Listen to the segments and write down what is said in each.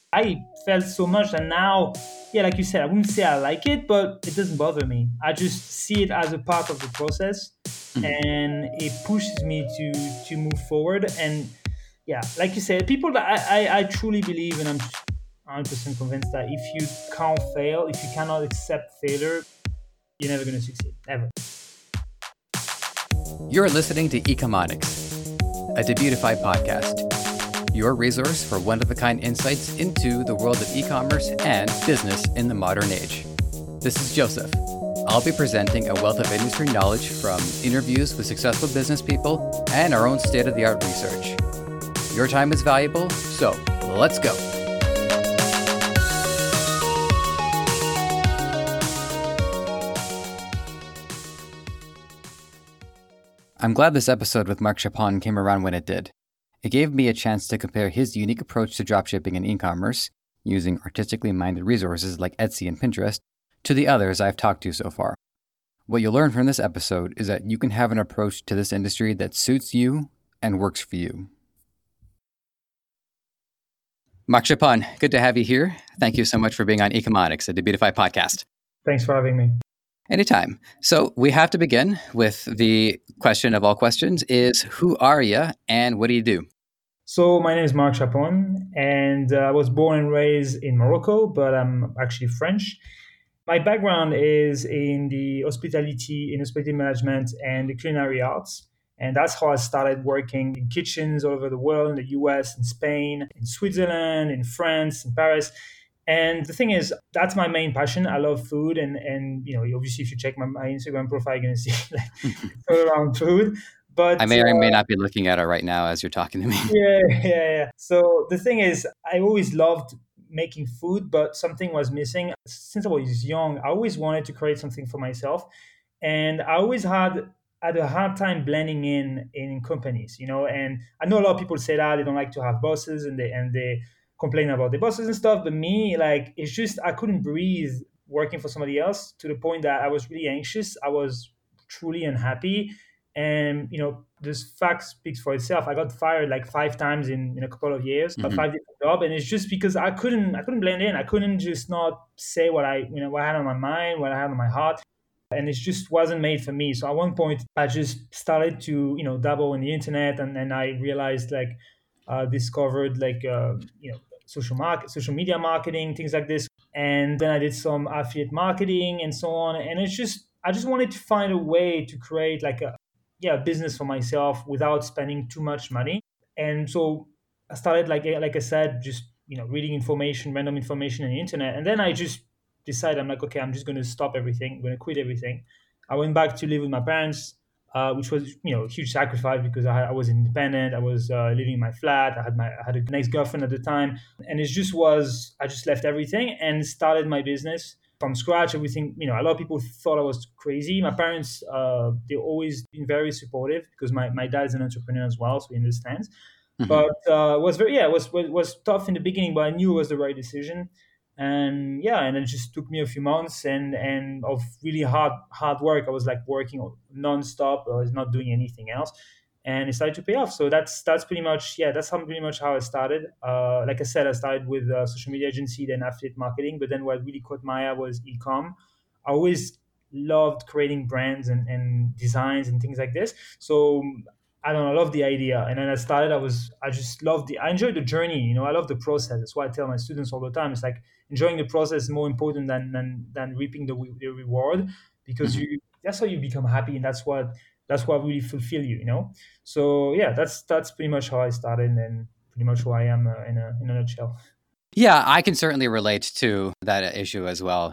I felt so much that now, yeah, like you said, I wouldn't say I like it, but it doesn't bother me. I just see it as a part of the process, Mhm. and it pushes me to move forward. And yeah, like you said, people that I truly believe, and I'm 100% convinced that if you can't fail, if you cannot accept failure, you're never going to succeed, ever. You're listening to Ecomonics, a Debutify podcast, your resource for one-of-a-kind insights into the world of e-commerce and business in the modern age. This is Joseph. I'll be presenting a wealth of industry knowledge from interviews with successful business people and our own state-of-the-art research. Your time is valuable, so let's go. I'm glad this episode with Mark Chapon came around when it did. It gave me a chance to compare his unique approach to dropshipping and e-commerce, using artistically minded resources like Etsy and Pinterest, to the others I've talked to so far. What you'll learn from this episode is that you can have an approach to this industry that suits you and works for you. Mark Chapon, good to have you here. Thank you so much for being on Ecomonics, a Debutify podcast. Thanks for having me. Anytime. So we have to begin with the question of all questions is, who are you and what do you do? So my name is Mark Chapon, and I was born and raised in Morocco, but I'm actually French. My background is in hospitality management and the culinary arts. And that's how I started working in kitchens all over the world, in the US, in Spain, in Switzerland, in France, in Paris. And the thing is, that's my main passion. I love food. And obviously, if you check my Instagram profile, you're going to see like, it's all around food. I But may or may not be looking at it right now as you're talking to me. yeah, yeah, yeah. So the thing is, I always loved making food, but something was missing. Since I was young, I always wanted to create something for myself, and I always had a hard time blending in companies, And I know a lot of people say that they don't like to have bosses, and they complain about the bosses and stuff. But me, like, it's just I couldn't breathe working for somebody else to the point that I was really anxious. I was truly unhappy, and this fact speaks for itself. I got fired like 5 times in a couple of years, Mhm. 5 different jobs, and it's just because I couldn't blend in. I couldn't just not say what I had on my mind, what I had on my heart, and it just wasn't made for me. So at one point, I just started to dabble in the internet, and I realized like discovered like social media marketing, things like this, and then I did some affiliate marketing and so on. And it's just I just wanted to find a way to create like a business for myself without spending too much money. And so I started like I said, just reading information, random information on the internet, and then I just decided I'm like, okay, I'm just going to stop everything. I'm going to quit everything. I went back to live with my parents, which was a huge sacrifice because I was independent. I was living in my flat. I had a nice girlfriend at the time, and it just was I just left everything and started my business from scratch. Everything, a lot of people thought I was crazy. My parents, they always been very supportive because my dad is an entrepreneur as well, so he understands. Mhm. But it was very, yeah, it was tough in the beginning, but I knew it was the right decision. And yeah, and it just took me a few months and of really hard work. I was like working nonstop. I was not doing anything else, and it started to pay off. So that's pretty much, yeah, that's pretty much how I started. Like I said, I started with a social media agency, then affiliate marketing, but then what really caught my eye was e-com. I always loved creating brands and designs and things like this. So I don't know, I love the idea. And then I just loved I enjoyed the journey, I love the process. That's why I tell my students all the time. It's like enjoying the process is more important than reaping the reward, because Mhm. that's how you become happy, and that's what really fulfill you. So yeah, that's pretty much how I started, and pretty much who I am in a nutshell. Yeah, I can certainly relate to that issue as well.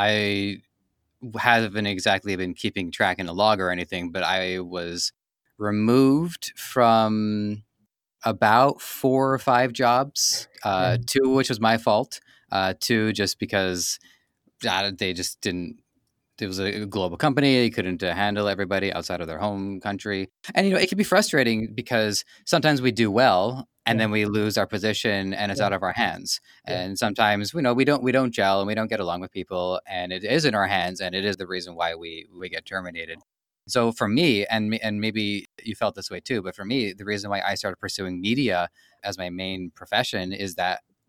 I haven't exactly been keeping track in a log or anything, but I was removed from about 4 or 5 jobs, Yeah, two of which was my fault, two just because they just didn't. It was a global company. They couldn't handle everybody outside of their home country. And, it can be frustrating because sometimes we do well and yeah, then we lose our position and it's yeah, out of our hands. yeah. And sometimes, we don't gel and we don't get along with people and it is in our hands and it is the reason why we get terminated. So for me, and maybe you felt this way too, but for me, the reason why I started pursuing media as my main profession is that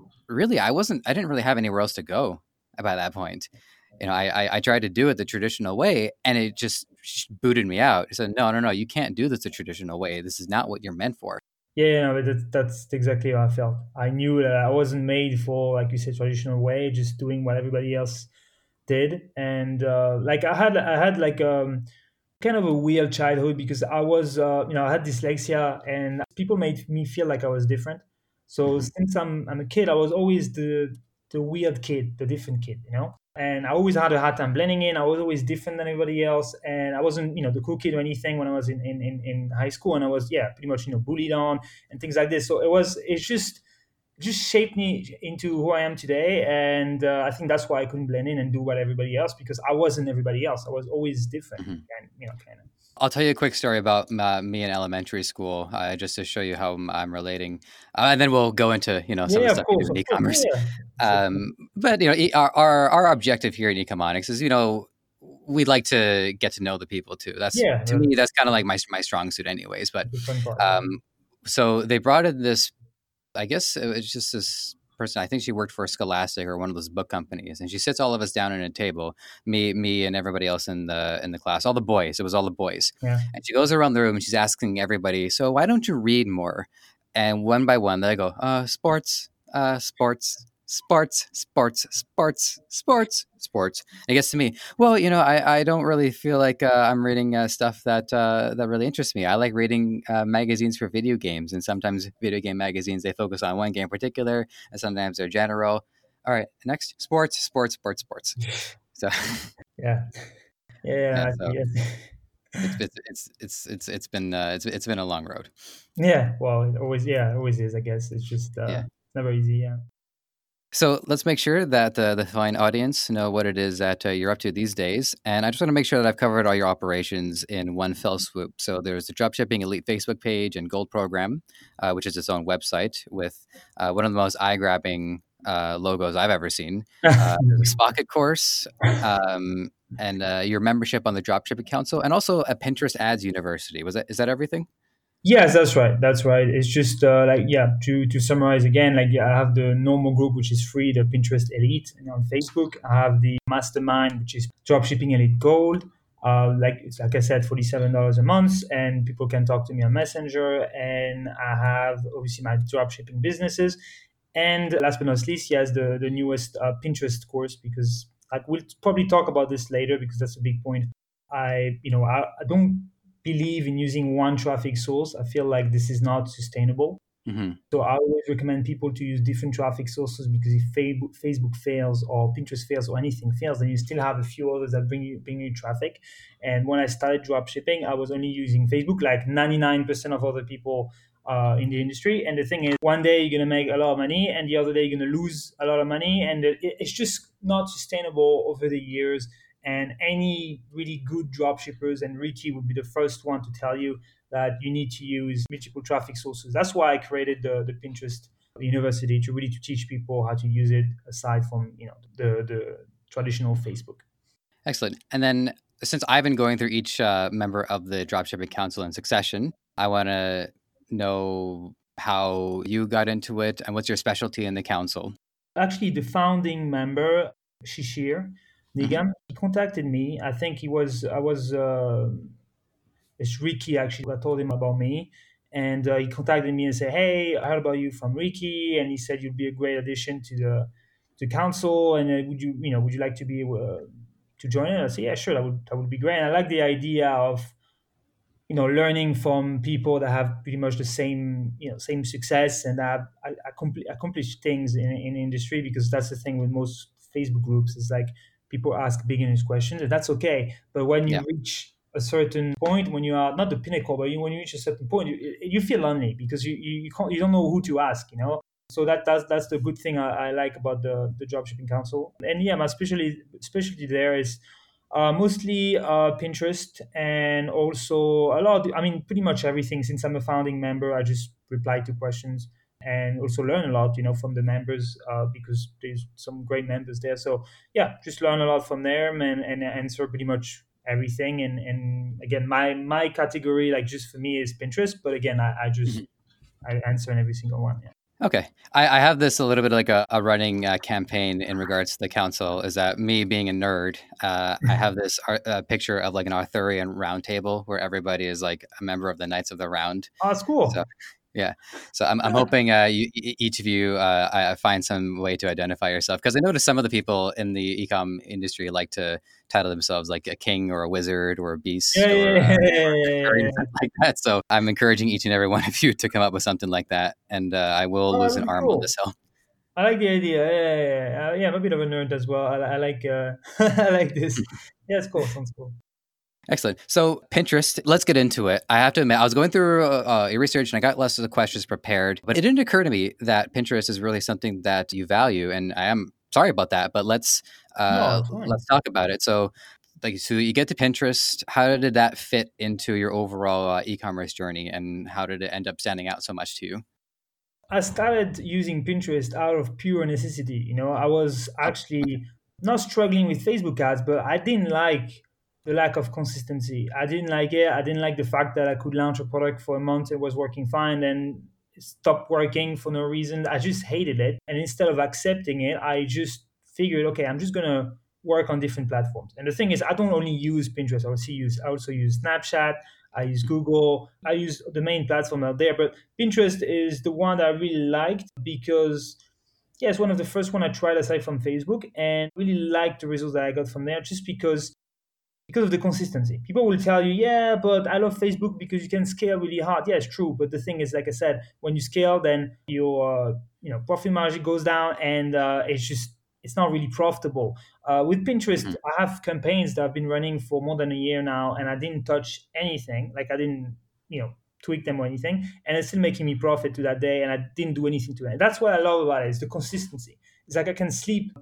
really, I didn't really have anywhere else to go by that point. I tried to do it the traditional way, and it just booted me out. It said, no, no, no, you can't do this the traditional way. This is not what you're meant for. Yeah, no, but that's exactly how I felt. I knew that I wasn't made for, like you said, traditional way, just doing what everybody else did. And like I had like kind of a weird childhood because I was I had dyslexia and people made me feel like I was different. So Hmm. since I'm a kid, I was always the weird kid, the different kid, and I always had a hard time blending in. I was always different than everybody else, and I wasn't, the cool kid or anything when I was in high school, and I was, yeah, pretty much, bullied on and things like this. So it just shaped me into who I am today, and I think that's why I couldn't blend in and do what everybody else, because I wasn't everybody else. I was always different, Hmm. and kind of. I'll tell you a quick story about me in elementary school, just to show you how I'm relating, and then we'll go into some of the Yeah, stuff you do in of course, e-commerce. yeah. So, But our objective here in Ecomonics is we'd like to get to know the people too. That's yeah, to me that's kind of like my strong suit, anyways. But the fun part. Yeah. um, so they brought in this. I guess it was just this person. I think she worked for Scholastic or one of those book companies, and she sits all of us down at a table, me, and everybody else in the class, all the boys. It was all the boys, Yeah. and she goes around the room and she's asking everybody, "So why don't you read more?" And one by one, they go, "Sports, sports." Sports, sports, sports, sports, sports. And it gets to me. Well, I don't really feel like I'm reading stuff that really interests me. I like reading magazines for video games, and sometimes video game magazines they focus on one game in particular, and sometimes they're general. All right, next, sports, sports, sports, sports. So Yeah. Yeah. yeah, I so see it. it's been a long road. Yeah. Well, it always is. I guess it's just Yeah. it's never easy. Yeah. So let's make sure that the fine audience know what it is that you're up to these days. And I just want to make sure that I've covered all your operations in one fell swoop. So there's the Dropshipping Elite Facebook page and Gold program, which is its own website with one of the most eye-grabbing logos I've ever seen. There's a Spocket course, and your membership on the Dropshipping Council, and also a Pinterest Ads University. Is that everything? Yes, that's right. That's right. It's just like, yeah, to summarize again, like, yeah, I have the normal group, which is free, the Pinterest Elite, and on Facebook. I have the Mastermind, which is Dropshipping Elite Gold. Like I said, $47 a month, and people can talk to me on Messenger. And I have obviously my dropshipping businesses. And last but not least, yes, the newest Pinterest course, because like we'll probably talk about this later because that's a big point. I don't believe in using one traffic source. I feel like this is not sustainable. Hmm. So I always recommend people to use different traffic sources, because if Facebook fails or Pinterest fails or anything fails, then you still have a few others that bring you traffic. And when I started drop shipping, I was only using Facebook, like 99% of other people in the industry. And the thing is, one day you're gonna make a lot of money, and the other day you're gonna lose a lot of money, and it's just not sustainable over the years. And any really good drop shippers, and Ricky would be the first one to tell you that you need to use multiple traffic sources. That's why I created the Pinterest University, to teach people how to use it aside from the traditional Facebook. Excellent. And then since I've been going through each member of the Dropshipping Council in succession, I want to know how you got into it and what's your specialty in the council. Actually, the founding member, Shishir Hmm. Nigam, he contacted me. I think he was I was it's Ricky actually. I told him about me, and he contacted me and said, "Hey, I heard about you from Ricky, and he said you'd be a great addition to the council. And would you like to be to join it?" I said, "Yeah, sure, that would be great." And I like the idea of learning from people that have pretty much the same success, and have accomplished things in the industry, because that's the thing with most Facebook groups is like people ask beginners questions, and that's okay. But when Yeah. you reach a certain point, when you are not the pinnacle, but when you reach a certain point, you feel lonely, because you don't know who to ask. So that's the good thing I like about the dropshipping council. And yeah, my specialty there is mostly Pinterest, and also a lot. I mean, pretty much everything. Since I'm a founding member, I just reply to questions and also learn a lot, from the members, because there's some great members there. So yeah, just learn a lot from them, and answer pretty much everything. And again, my category, like just for me, is Pinterest. But again, I Mhm. just I answer in every single one. Yeah. Okay. I have this a little bit like a running campaign in regards to the council is that me being a nerd, I have this picture of like an Arthurian round table where everybody is like a member of the Knights of the Round. Oh, it's So cool. yeah, so I'm hoping each of you I find some way to identify yourself because I noticed some of the people in the ecom industry like to title themselves like a king or a wizard or a Yeah, beast yeah, or yeah, yeah, or yeah, yeah. anything like that. So I'm encouraging each and every one of you to come up with something like that, and I will Oh, that lose an would be arm on cool. this hill. I like the idea. Yeah, yeah, yeah. Yeah, I'm a bit of a nerd as well. I like I like this. Yeah, it's cool. Sounds cool. Excellent. So Pinterest, let's get into it. I have to admit, I was going through your research and I got lots of the questions prepared, but it didn't occur to me that Pinterest is really something that you value, and I am sorry about that. But No, it's fine. let's talk about it. So, like, so you get to Pinterest. How did that fit into your overall e-commerce journey, and how did it end up standing out so much to you? I started using Pinterest out of pure necessity. I was Oh, actually not struggling with Facebook ads, but I didn't like the lack of consistency. I didn't like it. I didn't like the fact that I could launch a product for a month, it was working fine, then it stopped working for no reason. I just hated it. And instead of accepting it, I just figured, okay, I'm just gonna work on different platforms. And the thing is, I don't only use Pinterest. I also use Snapchat. I use Google. I use the main platform out there, but Pinterest is the one that I really liked because yeah, it's one of the first one I tried aside from Facebook and really liked the results that I got from there just because of the consistency. People will tell you, yeah, but I love Facebook because you can scale really hard. Yeah, it's true, but the thing is, like I said, when you scale, then your profit margin goes down, and it's not really profitable. With Pinterest, mhm. I have campaigns that have been running for more than a year now, and I didn't touch anything. Like I didn't, tweak them or anything, and it's still making me profit to that day, and I didn't do anything to it. That's what I love about it is the consistency. It's like I can sleep,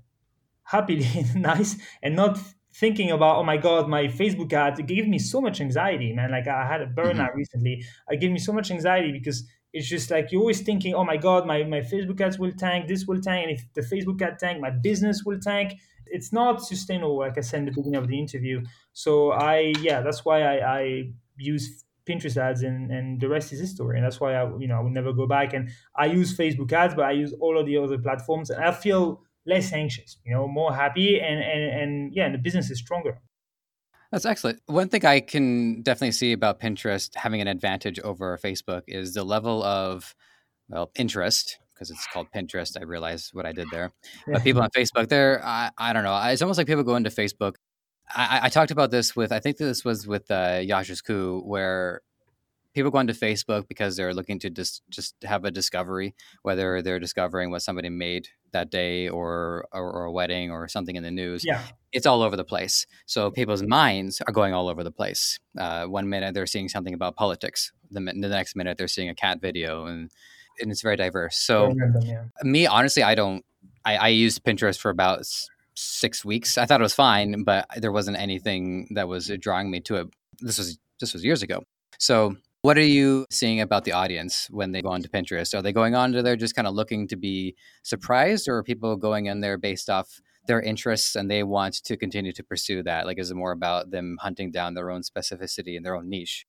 happily nice and not thinking about, oh my god, my Facebook ad, it gave me so much anxiety, man. Like I had a Mhm. burnout recently. It gave me so much anxiety because it's just like you're always thinking, oh my god, my Facebook ads will tank, this will tank, and if the Facebook ad tank, my business will tank. It's not sustainable, like I said in the beginning of the interview. So that's why I use Pinterest ads, and the rest is history. And that's why I will never go back. And I use Facebook ads, but I use all of the other platforms, and I feel less anxious, more happy, and yeah, and the business is stronger. That's excellent. One thing I can definitely see about Pinterest having an advantage over Facebook is the level of, well, interest, because it's called Pinterest. I realize what I did there. But Yeah, people on Facebook, I don't know. It's almost like people go into Facebook. I talked about this with, I think this was with Yasha's Coup, where people go onto Facebook because they're looking to just have a discovery, whether they're discovering what somebody made that day or a wedding or something in the news. yeah, It's all over the place. So people's minds are going all over the place. One minute they're seeing something about politics, the next minute they're seeing a cat video, and it's very diverse. very So random. Yeah, me, honestly, I don't. I used Pinterest for about 6 weeks. I thought it was fine, but there wasn't anything that was drawing me to it. This was years ago. So, what are you seeing about the audience when they go onto Pinterest? Are they going on to there just kind of looking to be surprised, or are people going in there based off their interests and they want to continue to pursue that? Like, is it more about them hunting down their own specificity and their own niche?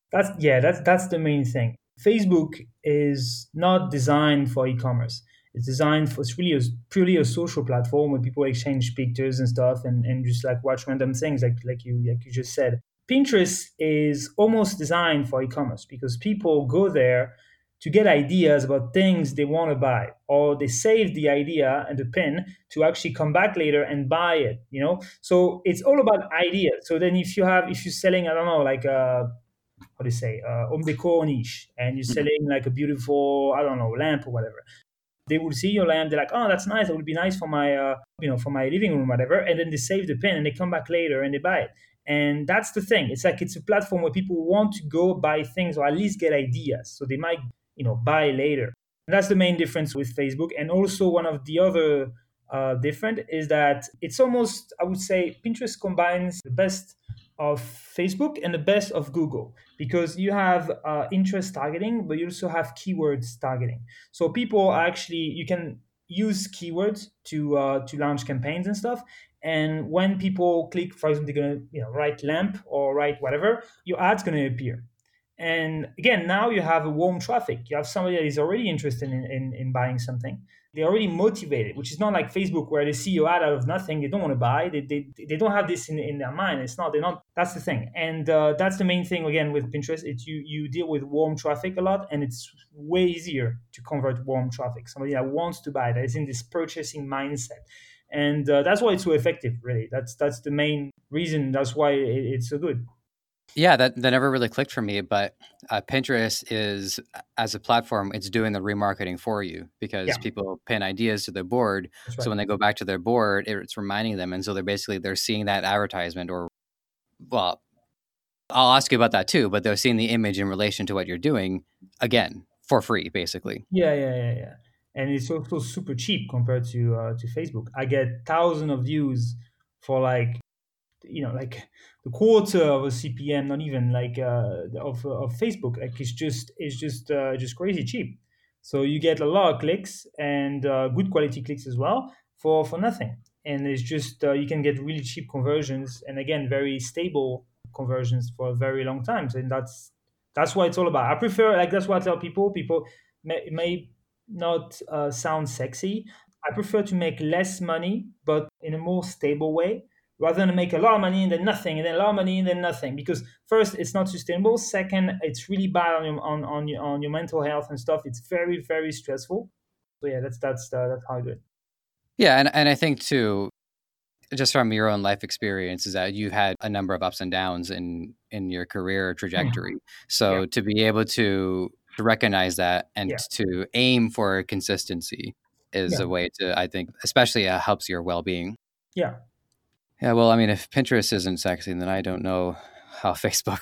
that's the main thing. Facebook is not designed for e-commerce. It's really purely a social platform where people exchange pictures and stuff, and just like watch random things, like you just said. Pinterest is almost designed for e-commerce because people go there to get ideas about things they want to buy, or they save the idea and the pin to actually come back later and buy it. So it's all about ideas. So then if you're selling, I don't know, like how do you say, home decor niche, and you're Mhm. selling like a beautiful, I don't know, lamp or whatever. They will see your lamp, they're like, oh, that's nice, that would be nice for my for my living room, whatever. And then they save the pin and they come back later and they buy it. And that's the thing, it's like it's a platform where people want to go buy things or at least get ideas, so they might buy later. And that's the main difference with Facebook. And also one of the other different is that it's almost, I would say, Pinterest combines the best of Facebook and the best of Google, because you have interest targeting, but you also have keywords targeting. So people actually, you can use keywords to launch campaigns and stuff. And when people click, for example, they're gonna write lamp or write whatever, your ad's gonna appear. And again, now you have a warm traffic. You have somebody that is already interested in buying something. They're already motivated, which is not like Facebook where they see your ad out of nothing. They don't want to buy. They don't have this in their mind. It's not, they're not, that's the thing. And that's the main thing again with Pinterest. It's you deal with warm traffic a lot, and it's way easier to convert warm traffic. Somebody that wants to buy, that is in this purchasing mindset. And that's why it's so effective, really. That's the main reason. That's why it's so good. Yeah, that never really clicked for me, but Pinterest is, as a platform, it's doing the remarketing for you because Yeah, people pin ideas to their board. that's So right. when they go back to their board, it's reminding them. And so they're seeing that advertisement or, well, I'll ask you about that too, but they're seeing the image in relation to what you're doing again for free, basically. Yeah. And it's also super cheap compared to Facebook. I get thousands of views for like, like the quarter of a CPM, not even like of Facebook. Like it's just crazy cheap. So you get a lot of clicks and good quality clicks as well for nothing. And it's just you can get really cheap conversions, and again very stable conversions for a very long time. So that's what it's all about. I prefer, like, that's what I tell people. People may not sound sexy. I prefer to make less money, but in a more stable way, rather than make a lot of money and then nothing, and then a lot of money and then nothing. Because first, it's not sustainable. Second, it's really bad on your mental health and stuff. It's very very stressful. So yeah, that's how I do it. Yeah, and I think too, just from your own life experience, is that you've had a number of ups and downs in your career trajectory. Yeah, So to be able to recognize that and yeah, to aim for consistency is yeah, a way to, I think, especially helps your well being. yeah. Yeah, well, I mean, if Pinterest isn't sexy, then I don't know how Facebook.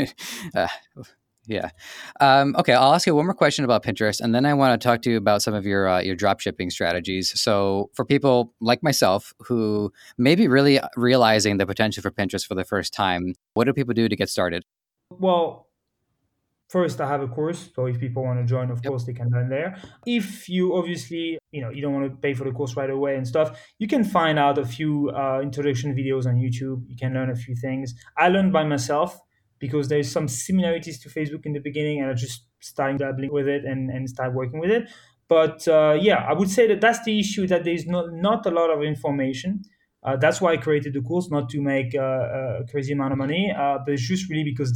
uh, yeah. Okay, I'll ask you one more question about Pinterest, and then I want to talk to you about some of your drop shipping strategies. So, for people like myself who may be really realizing the potential for Pinterest for the first time, what do people do to get started? Well, first, I have a course, so if people want to join, of Yep. course, they can learn there. If you obviously, you don't want to pay for the course right away and stuff, you can find out a few introduction videos on YouTube. You can learn a few things. I learned by myself because there's some similarities to Facebook in the beginning, and I just starting dabbling with it and start working with it. But yeah, I would say that that's the issue, that there's not a lot of information. That's why I created the course, not to make a crazy amount of money, but it's just really because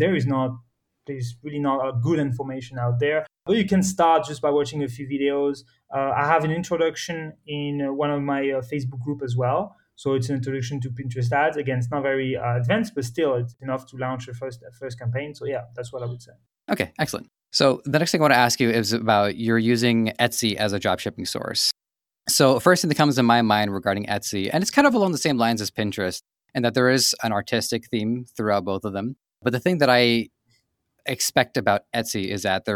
there's really not a good information out there. But you can start just by watching a few videos. I have an introduction in one of my Facebook group as well. So it's an introduction to Pinterest ads. Again, it's not very advanced, but still it's enough to launch a first campaign. So yeah, that's what I would say. Okay, excellent. So, the next thing I want to ask you is about you're using Etsy as a drop shipping source. So, first thing that comes to my mind regarding Etsy, and it's kind of along the same lines as Pinterest, and that there is an artistic theme throughout both of them. But the thing that I expect about Etsy is that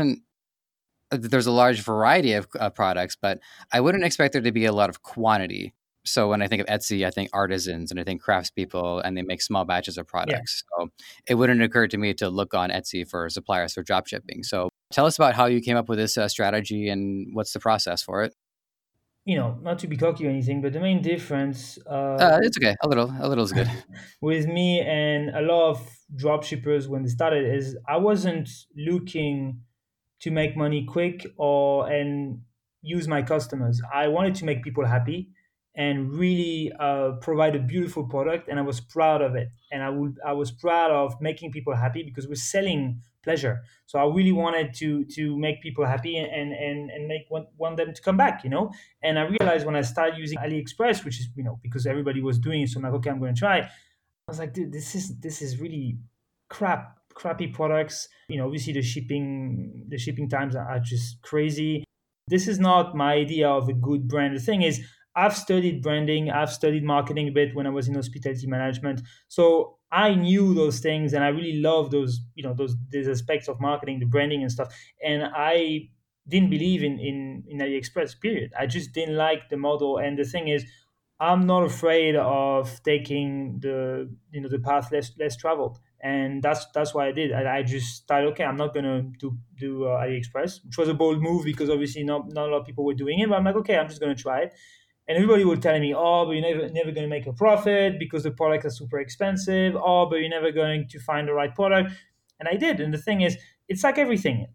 there's a large variety of products, but I wouldn't expect there to be a lot of quantity. So when I think of Etsy, I think artisans and I think craftspeople, and they make small batches of Yeah. products. So it wouldn't occur to me to look on Etsy for suppliers for drop shipping. So tell us about how you came up with this strategy and what's the process for it. Not to be cocky or anything, but the main difference It's okay. A little is good. with me and a lot of drop shippers when they started is I wasn't looking to make money quick or and use my customers. I wanted to make people happy and really provide a beautiful product, and I was proud of it. And I was proud of making people happy because we're selling pleasure. So I really wanted to make people happy and make want them to come back. And I realized when I started using AliExpress, which is because everybody was doing it, so I'm like, okay, I'm going to try. I was like, dude, this is really crappy products. Obviously the shipping times are just crazy. This is not my idea of a good brand. The thing is, I've studied branding, I've studied marketing a bit when I was in hospitality management. So I knew those things, and I really love those aspects of marketing, the branding and stuff. And I didn't believe in AliExpress, period. I just didn't like the model. And the thing is, I'm not afraid of taking the path less traveled, and that's why I did. I just thought, okay, I'm not gonna do AliExpress, which was a bold move because obviously not a lot of people were doing it. But I'm like, okay, I'm just gonna try it. And everybody was telling me, oh, but you're never gonna make a profit because the products are super expensive. Oh, but you're never going to find the right product. And I did. And the thing is, it's like everything.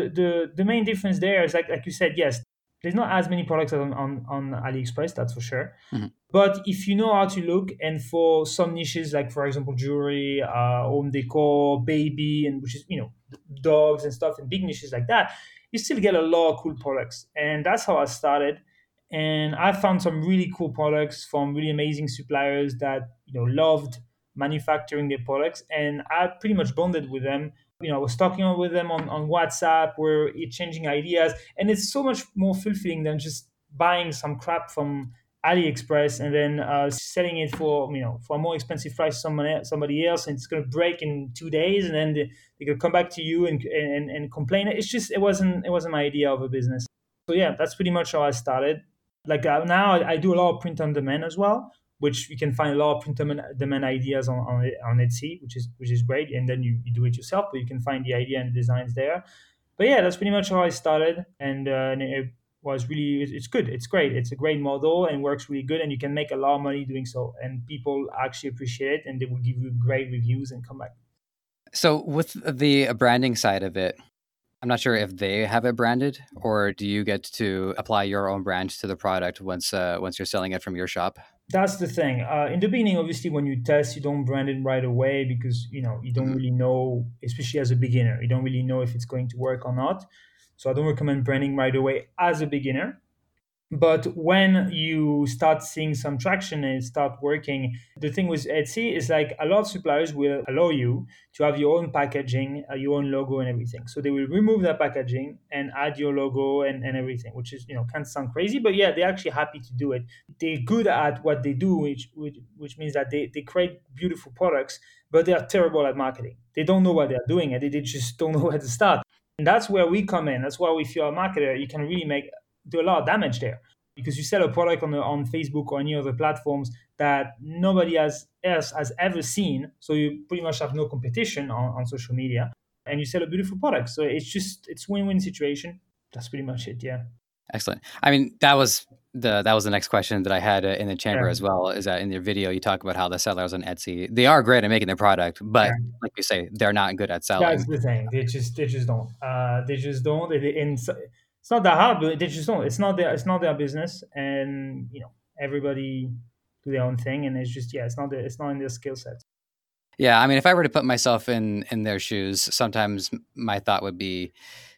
The main difference there is like you said, yes, there's not as many products on AliExpress, that's for sure. Mhm. But if you know how to look, and for some niches, like for example, jewelry, home decor, baby, and which is, dogs and stuff, and big niches like that, you still get a lot of cool products. And that's how I started. And I found some really cool products from really amazing suppliers that, loved manufacturing their products. And I pretty much bonded with them. I was talking with them on WhatsApp, we're exchanging ideas. And it's so much more fulfilling than just buying some crap from AliExpress and then selling it for a more expensive price to somebody else, and it's going to break in 2 days, and then they could come back to you and complain. It wasn't my idea of a business. So yeah, that's pretty much how I started. Like now, I do a lot of print on demand as well, which you can find a lot of print on demand ideas on Etsy, which is great. And then you do it yourself, but you can find the idea and the designs there. But yeah, that's pretty much how I started, and it was really it's good, it's great, it's a great model and works really good, and you can make a lot of money doing so, and people actually appreciate it, and they will give you great reviews and come back. So with the branding side of it, I'm not sure if they have it branded, or do you get to apply your own brand to the product once you're selling it from your shop? That's the thing. In the beginning, obviously, when you test, you don't brand it right away because you don't Mhm. really know, especially as a beginner, you don't really know if it's going to work or not. So I don't recommend branding right away as a beginner. But when you start seeing some traction and it start working, the thing with Etsy is like a lot of suppliers will allow you to have your own packaging, your own logo and everything. So they will remove that packaging and add your logo and everything, which is, can sound crazy, but yeah, they're actually happy to do it. They're good at what they do, which means that they create beautiful products, but they are terrible at marketing. They don't know what they're doing, and they just don't know where to start. And that's where we come in. That's why if you're a marketer, you can really do a lot of damage there, because you sell a product on Facebook or any other platforms that nobody else has ever seen. So you pretty much have no competition on social media, and you sell a beautiful product. So it's win-win situation. That's pretty much it. Yeah. Excellent. I mean, that was the next question that I had in the Yeah. chamber as well. Is that in your video you talk about how the sellers on Etsy, they are great at making their product, but Yeah. like you say, they're not good at That's selling. the thing. They just don't. They just don't. It's not that hard, but they just don't. It's not their business, and everybody do their own thing, and it's just, yeah, it's not in their skill set. Yeah, I mean, if I were to put myself in their shoes, sometimes my thought would be,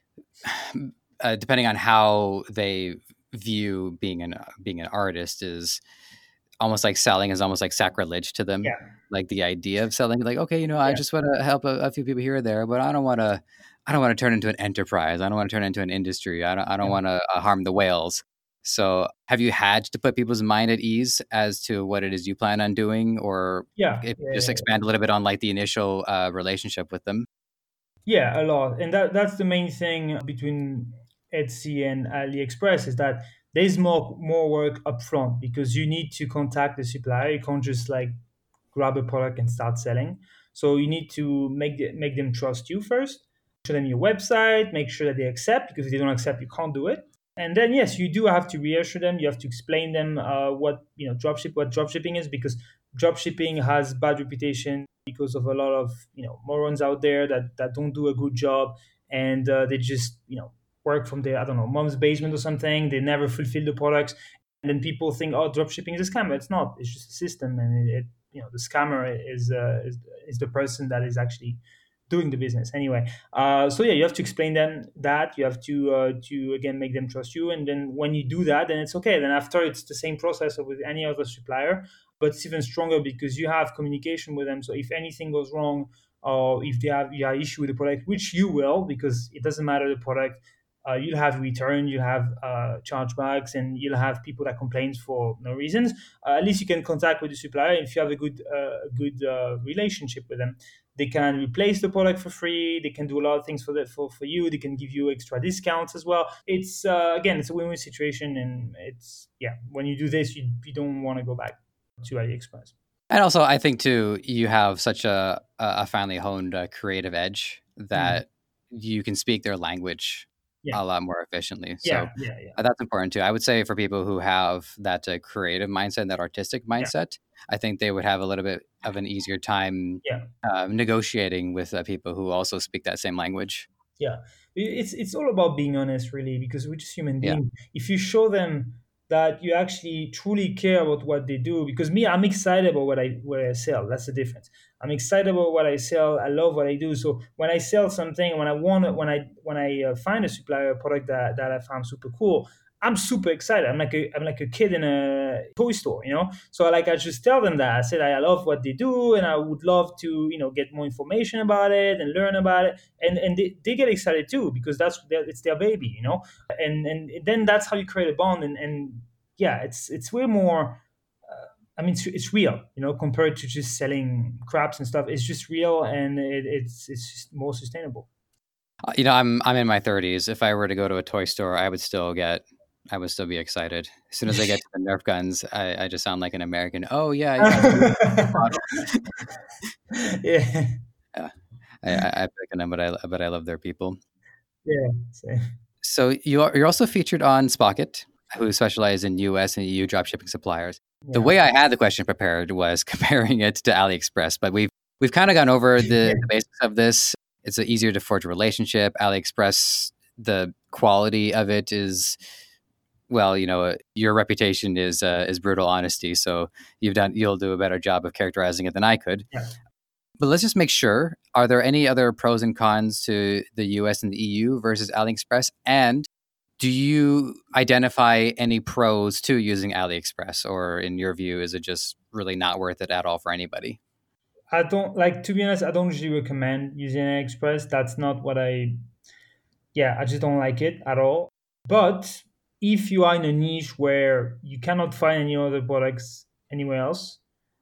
depending on how they view being an artist, is almost like selling is almost like sacrilege to them. Yeah. Like the idea of selling, like, okay, I Yeah. just want to help a few people here or there, but I don't want to turn into an enterprise. I don't want to turn into an industry. I don't Yeah. want to harm the whales. So, have you had to put people's mind at ease as to what it is you plan on doing, or Yeah. if Yeah. just Yeah. expand a little bit on like the initial relationship with them? Yeah, a lot. And that's the main thing between Etsy and AliExpress, is that there's more work upfront, because you need to contact the supplier. You can't just like grab a product and start selling. So you need to make them trust you first. Show them your website, make sure that they accept, because if they don't accept, you can't do it. And then yes, you do have to reassure them. You have to explain them what dropshipping is, because dropshipping has bad reputation because of a lot of morons out there that don't do a good job, and they just work from their, I don't know, mom's basement or something. They never fulfill the products, and then people think, oh, dropshipping is a scam. It's not. It's just a system, and the scammer is the person that is actually doing the business anyway. So yeah, you have to explain them that. You have to again make them trust you, and then when you do that, then it's okay. Then after, it's the same process with any other supplier, but it's even stronger because you have communication with them. So if anything goes wrong, or if you have issue with the product, which you will, because it doesn't matter the product, you'll have return, you'll have chargebacks, and you'll have people that complain for no reasons. At least you can contact with the supplier. If you have a good relationship with them, they can replace the product for free. They can do a lot of things for you. They can give you extra discounts as well. It's again, it's a win-win situation, and it's, yeah, when you do this, you don't want to go back to AliExpress. And also, I think too, you have such a finely honed creative edge Mm. that you can speak their language Yeah, a lot more efficiently. yeah, So yeah, yeah, that's important too. I would say for people who have that creative mindset, that artistic yeah, mindset, I think they would have a little bit of an easier time yeah. negotiating with people who also speak that same language. Yeah, it's all about being honest, really, because we're just human Yeah. beings. If you show them that you actually truly care about what they do, because me, I'm excited about what I sell. That's the difference. I'm excited about what I sell. I love what I do. So when I sell something, when I find a supplier, a product that I found super cool, I'm super excited. I'm like a kid in a toy store, you know. So like I just tell them that I said I love what they do, and I would love to get more information about it and learn about it, and they get excited too because it's their baby, and then that's how you create a bond, and yeah, it's way more. I mean, it's real, compared to just selling craps and stuff. It's just real, and it's just more sustainable. I'm in my 30s. If I were to go to a toy store, I would still be excited. As soon as I get to the Nerf guns, I just sound like an American. Oh yeah, yeah, it's a really cool model. Yeah, Yeah, I pick on them, but I love their people. yeah, same. So you're also featured on Spocket, who specialize in US and EU dropshipping suppliers. The Yeah, way I had the question prepared was comparing it to AliExpress, but we've kind of gone over yeah, the basics of this. It's easier to forge a relationship. AliExpress, the quality of it is, well, your reputation is brutal honesty. So you'll do a better job of characterizing it than I could. yeah. But let's just make sure. Are there any other pros and cons to the US and the EU versus AliExpress? And do you identify any pros to using AliExpress? Or in your view, is it just really not worth it at all for anybody? I don't like, to be honest, I don't usually recommend using AliExpress. That's not what yeah, I just don't like it at all. But if you are in a niche where you cannot find any other products anywhere else,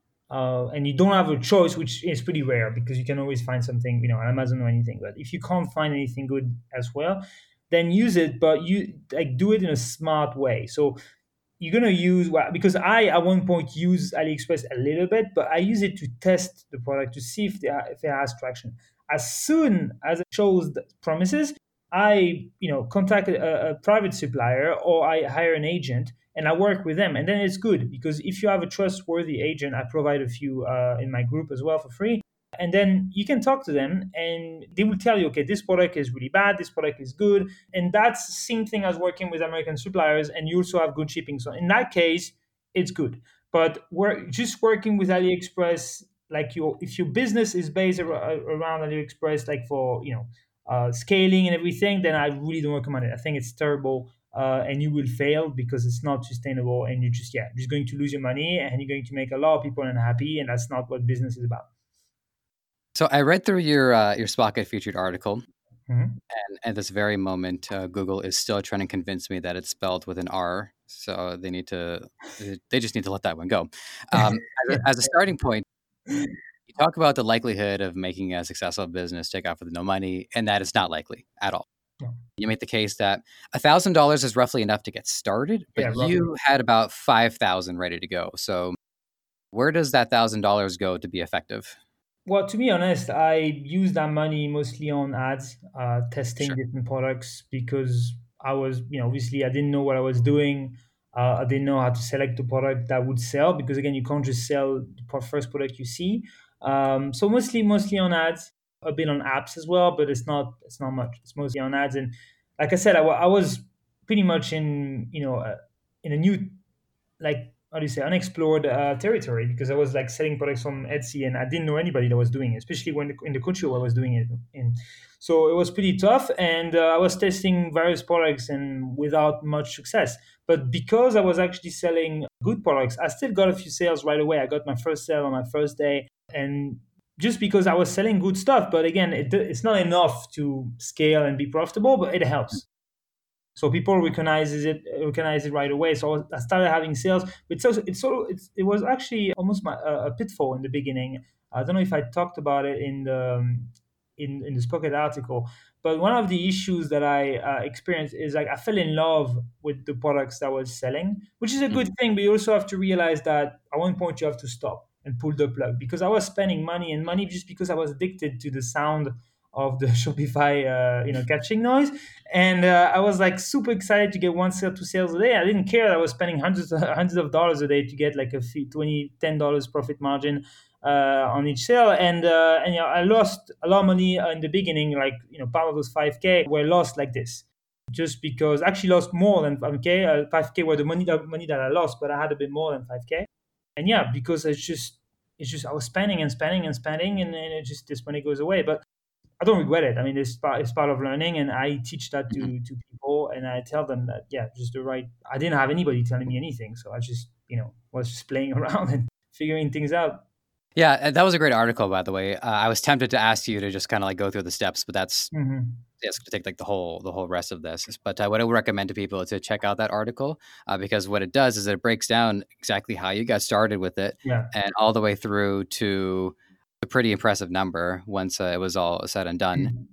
and you don't have a choice, which is pretty rare because you can always find something, on Amazon or anything. But if you can't find anything good as well, then use it, but you like do it in a smart way. So you're gonna use, well, because I at one point use AliExpress a little bit, but I use it to test the product to see if it has traction. As soon as it shows the promises, I contact a private supplier or I hire an agent and I work with them, and then it's good because if you have a trustworthy agent, I provide a few in my group as well for free, and then you can talk to them and they will tell you, okay, this product is really bad, this product is good, and that's the same thing as working with American suppliers, and you also have good shipping. So in that case, it's good. But we're just working with AliExpress, like if your business is based around AliExpress, like for scaling and everything, then I really don't recommend it. I think it's terrible, and you will fail because it's not sustainable, and you just going to lose your money, and you're going to make a lot of people unhappy, and that's not what business is about. So I read through your Spocket featured article, Mhm. and at this very moment, Google is still trying to convince me that it's spelled with an R. So they just need to let that one go. As a starting point, you talk about the likelihood of making a successful business take off with no money, and that is not likely at all. Yeah, You make the case that $1,000 is roughly enough to get started, but yeah, roughly. you had about 5,000 ready to go. So where does that $1,000 go to be effective? Well, to be honest, I use that money mostly on ads, testing Sure. different products because I was, obviously I didn't know what I was doing. I didn't know how to select the product that would sell because again, you can't just sell the first product you see. So mostly on ads, a bit on apps as well, but it's not much. It's mostly on ads, and like I said, I was pretty much in a new, like, how do you say, unexplored territory because I was like selling products from Etsy and I didn't know anybody that was doing it, especially when in the country where I was doing it in. So it was pretty tough, and I was testing various products and without much success. But because I was actually selling good products, I still got a few sales right away. I got my first sale on my first day, and just because I was selling good stuff. But again, it's not enough to scale and be profitable, but it helps. So people recognize it right away. So I started having sales. It was actually almost a pitfall in the beginning. I don't know if I talked about it in in this pocket article, but one of the issues that I experienced is like I fell in love with the products that I was selling, which is a good Mhm. thing. But you also have to realize that at one point you have to stop and pull the plug because I was spending money and money just because I was addicted to the sound of the Shopify, catching noise. And I was like super excited to get one sale, two sales a day. I didn't care that I was spending hundreds of dollars a day to get like a $10 profit margin on each sale. And I lost a lot of money in the beginning, like, part of those 5K were lost like this. Just because I actually lost more than 5K. 5K were the money that I lost, but I had a bit more than 5K. And yeah, because it's just I was spending and spending and spending, and then this money goes away. But I don't regret it. I mean, it's part of learning, and I teach that Mhm. to people, and I tell them that, yeah, just the right. I didn't have anybody telling me anything, so I just was just playing around and figuring things out. Yeah, that was a great article, by the way. I was tempted to ask you to just kind of like go through the steps, but that's Hmm. it's going to take like the whole rest of this. But what I would recommend to people is to check out that article because what it does is it breaks down exactly how you got started with it Yeah. and all the way through to a pretty impressive number once it was all said and done. Mhm.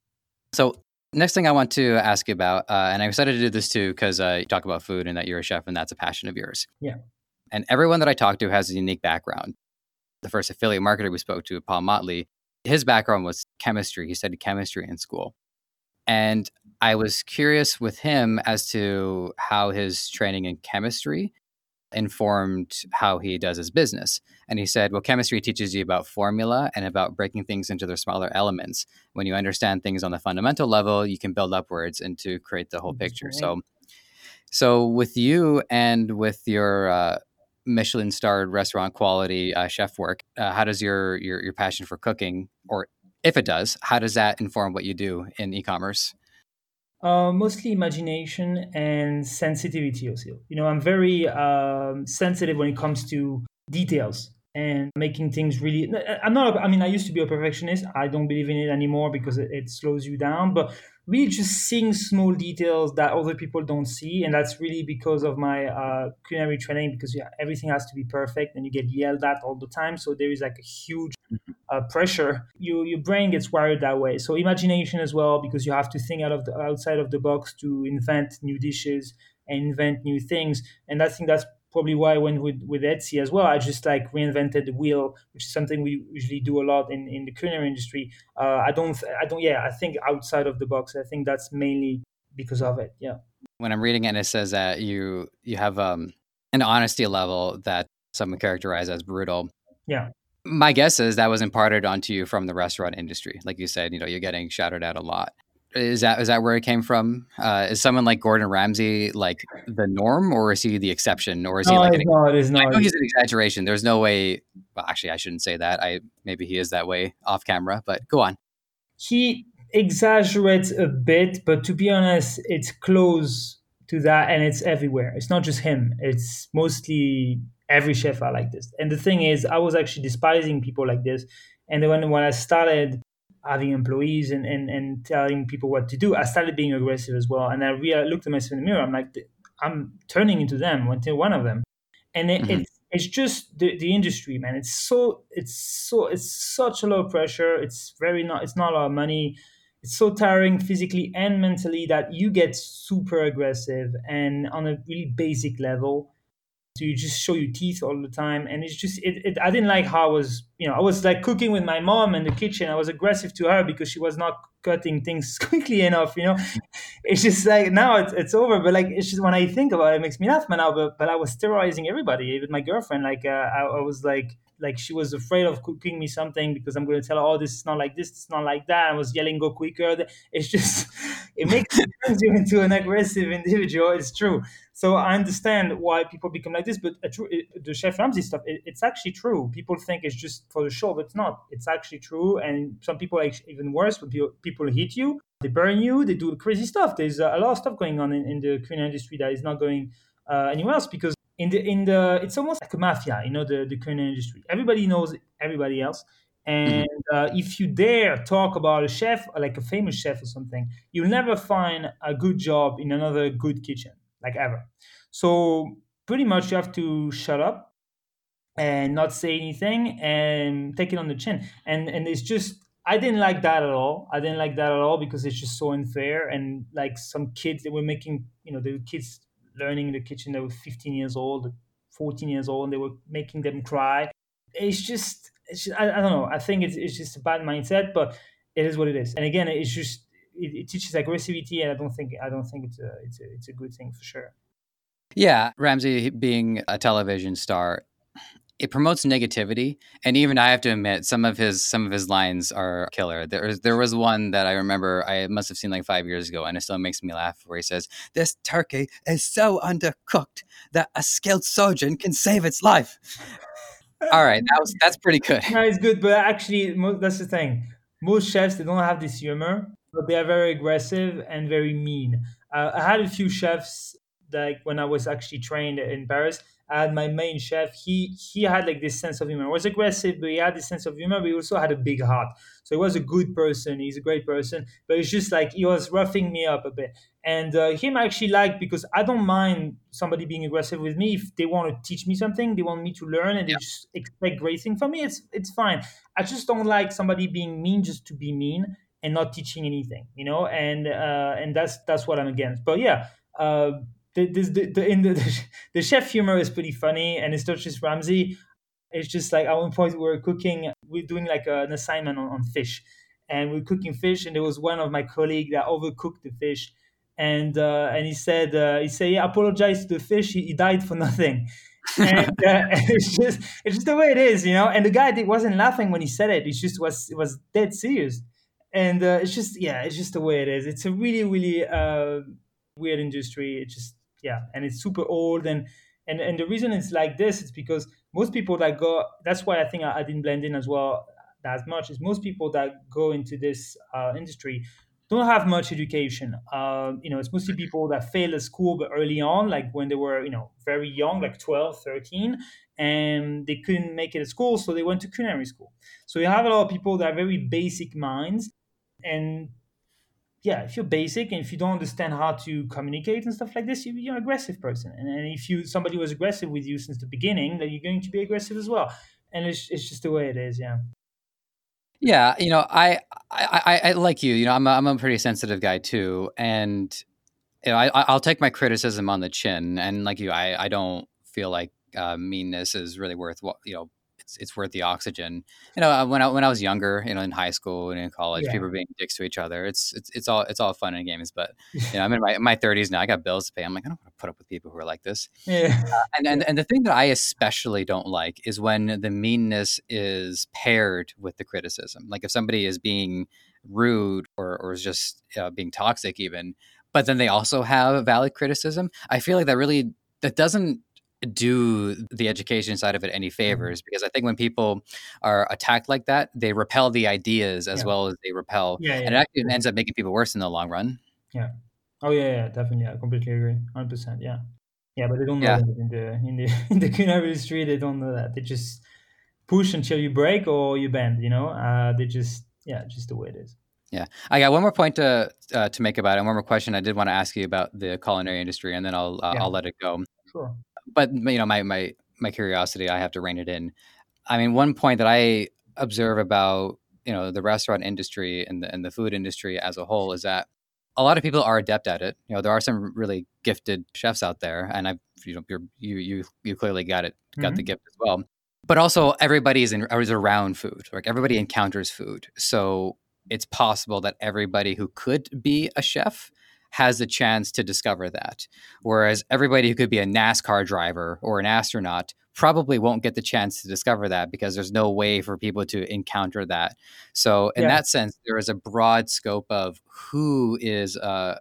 So next thing I want to ask you about, and I'm excited to do this too because you talk about food and that you're a chef and that's a passion of yours. Yeah. And everyone that I talk to has a unique background. The first affiliate marketer we spoke to, Paul Motley, his background was chemistry. He studied chemistry in school. And I was curious with him as to how his training in chemistry informed how he does his business. And he said, well, chemistry teaches you about formula and about breaking things into their smaller elements. When you understand things on the fundamental level, you can build upwards and to create the whole picture. Right. So with you and with your Michelin starred restaurant quality chef work, how does your passion for cooking, or if it does, how does that inform what you do in e-commerce? Mostly imagination and sensitivity also. I'm very sensitive when it comes to details and making things really. I'm not. I mean, I used to be a perfectionist. I don't believe in it anymore because it slows you down. But really, just seeing small details that other people don't see, and that's really because of my culinary training. Because yeah, everything has to be perfect, and you get yelled at all the time. So there is like a huge pressure. Your brain gets wired that way. So imagination as well, because you have to think outside of the box to invent new dishes and invent new things. And I think that's probably why I went with Etsy as well. I just like reinvented the wheel, which is something we usually do a lot in the culinary industry. Yeah, I think outside of the box. I think that's mainly because of it. Yeah. When I'm reading it, it says that you have an honesty level that some would characterize as brutal. Yeah. My guess is that was imparted onto you from the restaurant industry. Like you said, you're getting shouted at a lot. Is that where it came from? Is someone like Gordon Ramsay like the norm, or is he the exception, or is he No, like it's not. It's I not. know he's an exaggeration. There's no way. Well, actually, I shouldn't say that. Maybe he is that way off camera, but go on. He exaggerates a bit, but to be honest, it's close to that, and it's everywhere. It's not just him. It's mostly every chef are like this. And the thing is, I was actually despising people like this. And then when I started having employees and telling people what to do, I started being aggressive as well. And looked at myself in the mirror. I'm like, I'm turning into them, into one of them. And Hmm. it's just the industry, man. It's such a low pressure. It's not a lot of money. It's so tiring physically and mentally that you get super aggressive and on a really basic level. So you just show your teeth all the time, and it's just I didn't like how I was like cooking with my mom in the kitchen. I was aggressive to her because she was not cutting things quickly enough. It's just like now it's over, but like it's just when I think about it, it makes me laugh, man. Now, but I was terrorizing everybody, even my girlfriend. Like I was like she was afraid of cooking me something because I'm going to tell her, oh, this is not like this, it's not like that. I was yelling, go quicker. It's just it turns you into an aggressive individual. It's true. So I understand why people become like this, but the Chef Ramsay stuff, it's actually true. People think it's just for the show, but it's not. It's actually true, and some people are even worse. When people hit you, they burn you, they do crazy stuff. There's a lot of stuff going on in the culinary industry that is not going anywhere else because in the it's almost like a mafia. The culinary industry. Everybody knows everybody else. And Hmm. if you dare talk about a chef, like a famous chef or something, you'll never find a good job in another good kitchen, like ever. So pretty much you have to shut up and not say anything and take it on the chin. And it's just I didn't like that at all. I didn't like that at all because it's just so unfair. And like some kids that were making, the kids learning in the kitchen, they were 15 years old, 14 years old, and they were making them cry. It's just I don't know. I think it's just a bad mindset, but it is what it is. And again, it's just it teaches aggressivity, and I don't think it's a good thing for sure. Yeah, Ramsey being a television star, it promotes negativity, and even I have to admit some of his lines are killer. There was one that I remember I must have seen like 5 years ago, and it still makes me laugh. Where he says, "This turkey is so undercooked that a skilled surgeon can save its life." All right, that's pretty good. No, it's good, but actually, that's the thing. Most chefs, they don't have this humor, but they are very aggressive and very mean. I had a few chefs, like when I was actually trained in Paris. I had my main chef. He had like this sense of humor. He was aggressive, but he had this sense of humor. But he also had a big heart. So he was a good person. He's a great person. But it's just like he was roughing me up a bit. And him I actually like, because I don't mind somebody being aggressive with me if they want to teach me something, they want me to learn, and they just expect great things from me. It's fine. I just don't like somebody being mean just to be mean and not teaching anything, and that's what I'm against. But yeah, the chef humor is pretty funny, and it's not just Ramsey. It's just like at one point we're doing like an assignment on fish, and we're cooking fish, and there was one of my colleagues that overcooked the fish, and he said, yeah, apologize to the fish. He died for nothing, and it's just the way it is. And the guy wasn't laughing when he said it. It was dead serious, and it's just the way it is. It's a really really weird industry. It's just yeah, and it's super old, and the reason it's like this is because most people that go. That's why I think I didn't blend in as well as much. Is most people that go into this industry don't have much education. It's mostly people that failed at school but early on, like when they were, very young, like 12, 13, and they couldn't make it at school, so they went to culinary school. So you have a lot of people that are very basic minds, and yeah, if you're basic and if you don't understand how to communicate and stuff like this, you're an aggressive person. And if somebody was aggressive with you since the beginning, then you're going to be aggressive as well. And it's just the way it is, yeah. Yeah, I like you. I'm a pretty sensitive guy too, and I'll take my criticism on the chin. And like you, I don't feel like meanness is really worth what it's worth the oxygen. When I was younger, in high school and in college, Yeah. people were being dicks to each other. It's all fun and games. But I'm in my 30s now. I got bills to pay. I'm like, I don't want to put up with people who are like this. Yeah. And, Yeah. and and the thing that I especially don't like is when the meanness is paired with the criticism. Like if somebody is being rude or is just being toxic, even, but then they also have valid criticism. I feel like that doesn't do the education side of it any Mhm. favors, because I think when people are attacked like that, they repel the ideas as Yeah. well as they repel, Yeah. and Yeah. it actually True. ends up making people worse in the long run. Yeah. Oh yeah, yeah, definitely. I completely agree. 100%. Yeah. Yeah, but they don't know Yeah. that in the in the culinary industry. They don't know that. They just push until you break or you bend. They just just the way it is. Yeah, I got one more point to make about it, and one more question I did want to ask you about the culinary industry, and then Yeah. I'll let it go. Sure. But my curiosity, I have to rein it in. I mean, one point that I observe about the restaurant industry and the food industry as a whole is that a lot of people are adept at it. There are some really gifted chefs out there, and you clearly got the Hmm. gift as well. But also, everybody is around food. Like everybody encounters food, so it's possible that everybody who could be a chef has a chance to discover that. Whereas everybody who could be a NASCAR driver or an astronaut probably won't get the chance to discover that because there's no way for people to encounter that. So, in Yeah. that sense, there is a broad scope of who is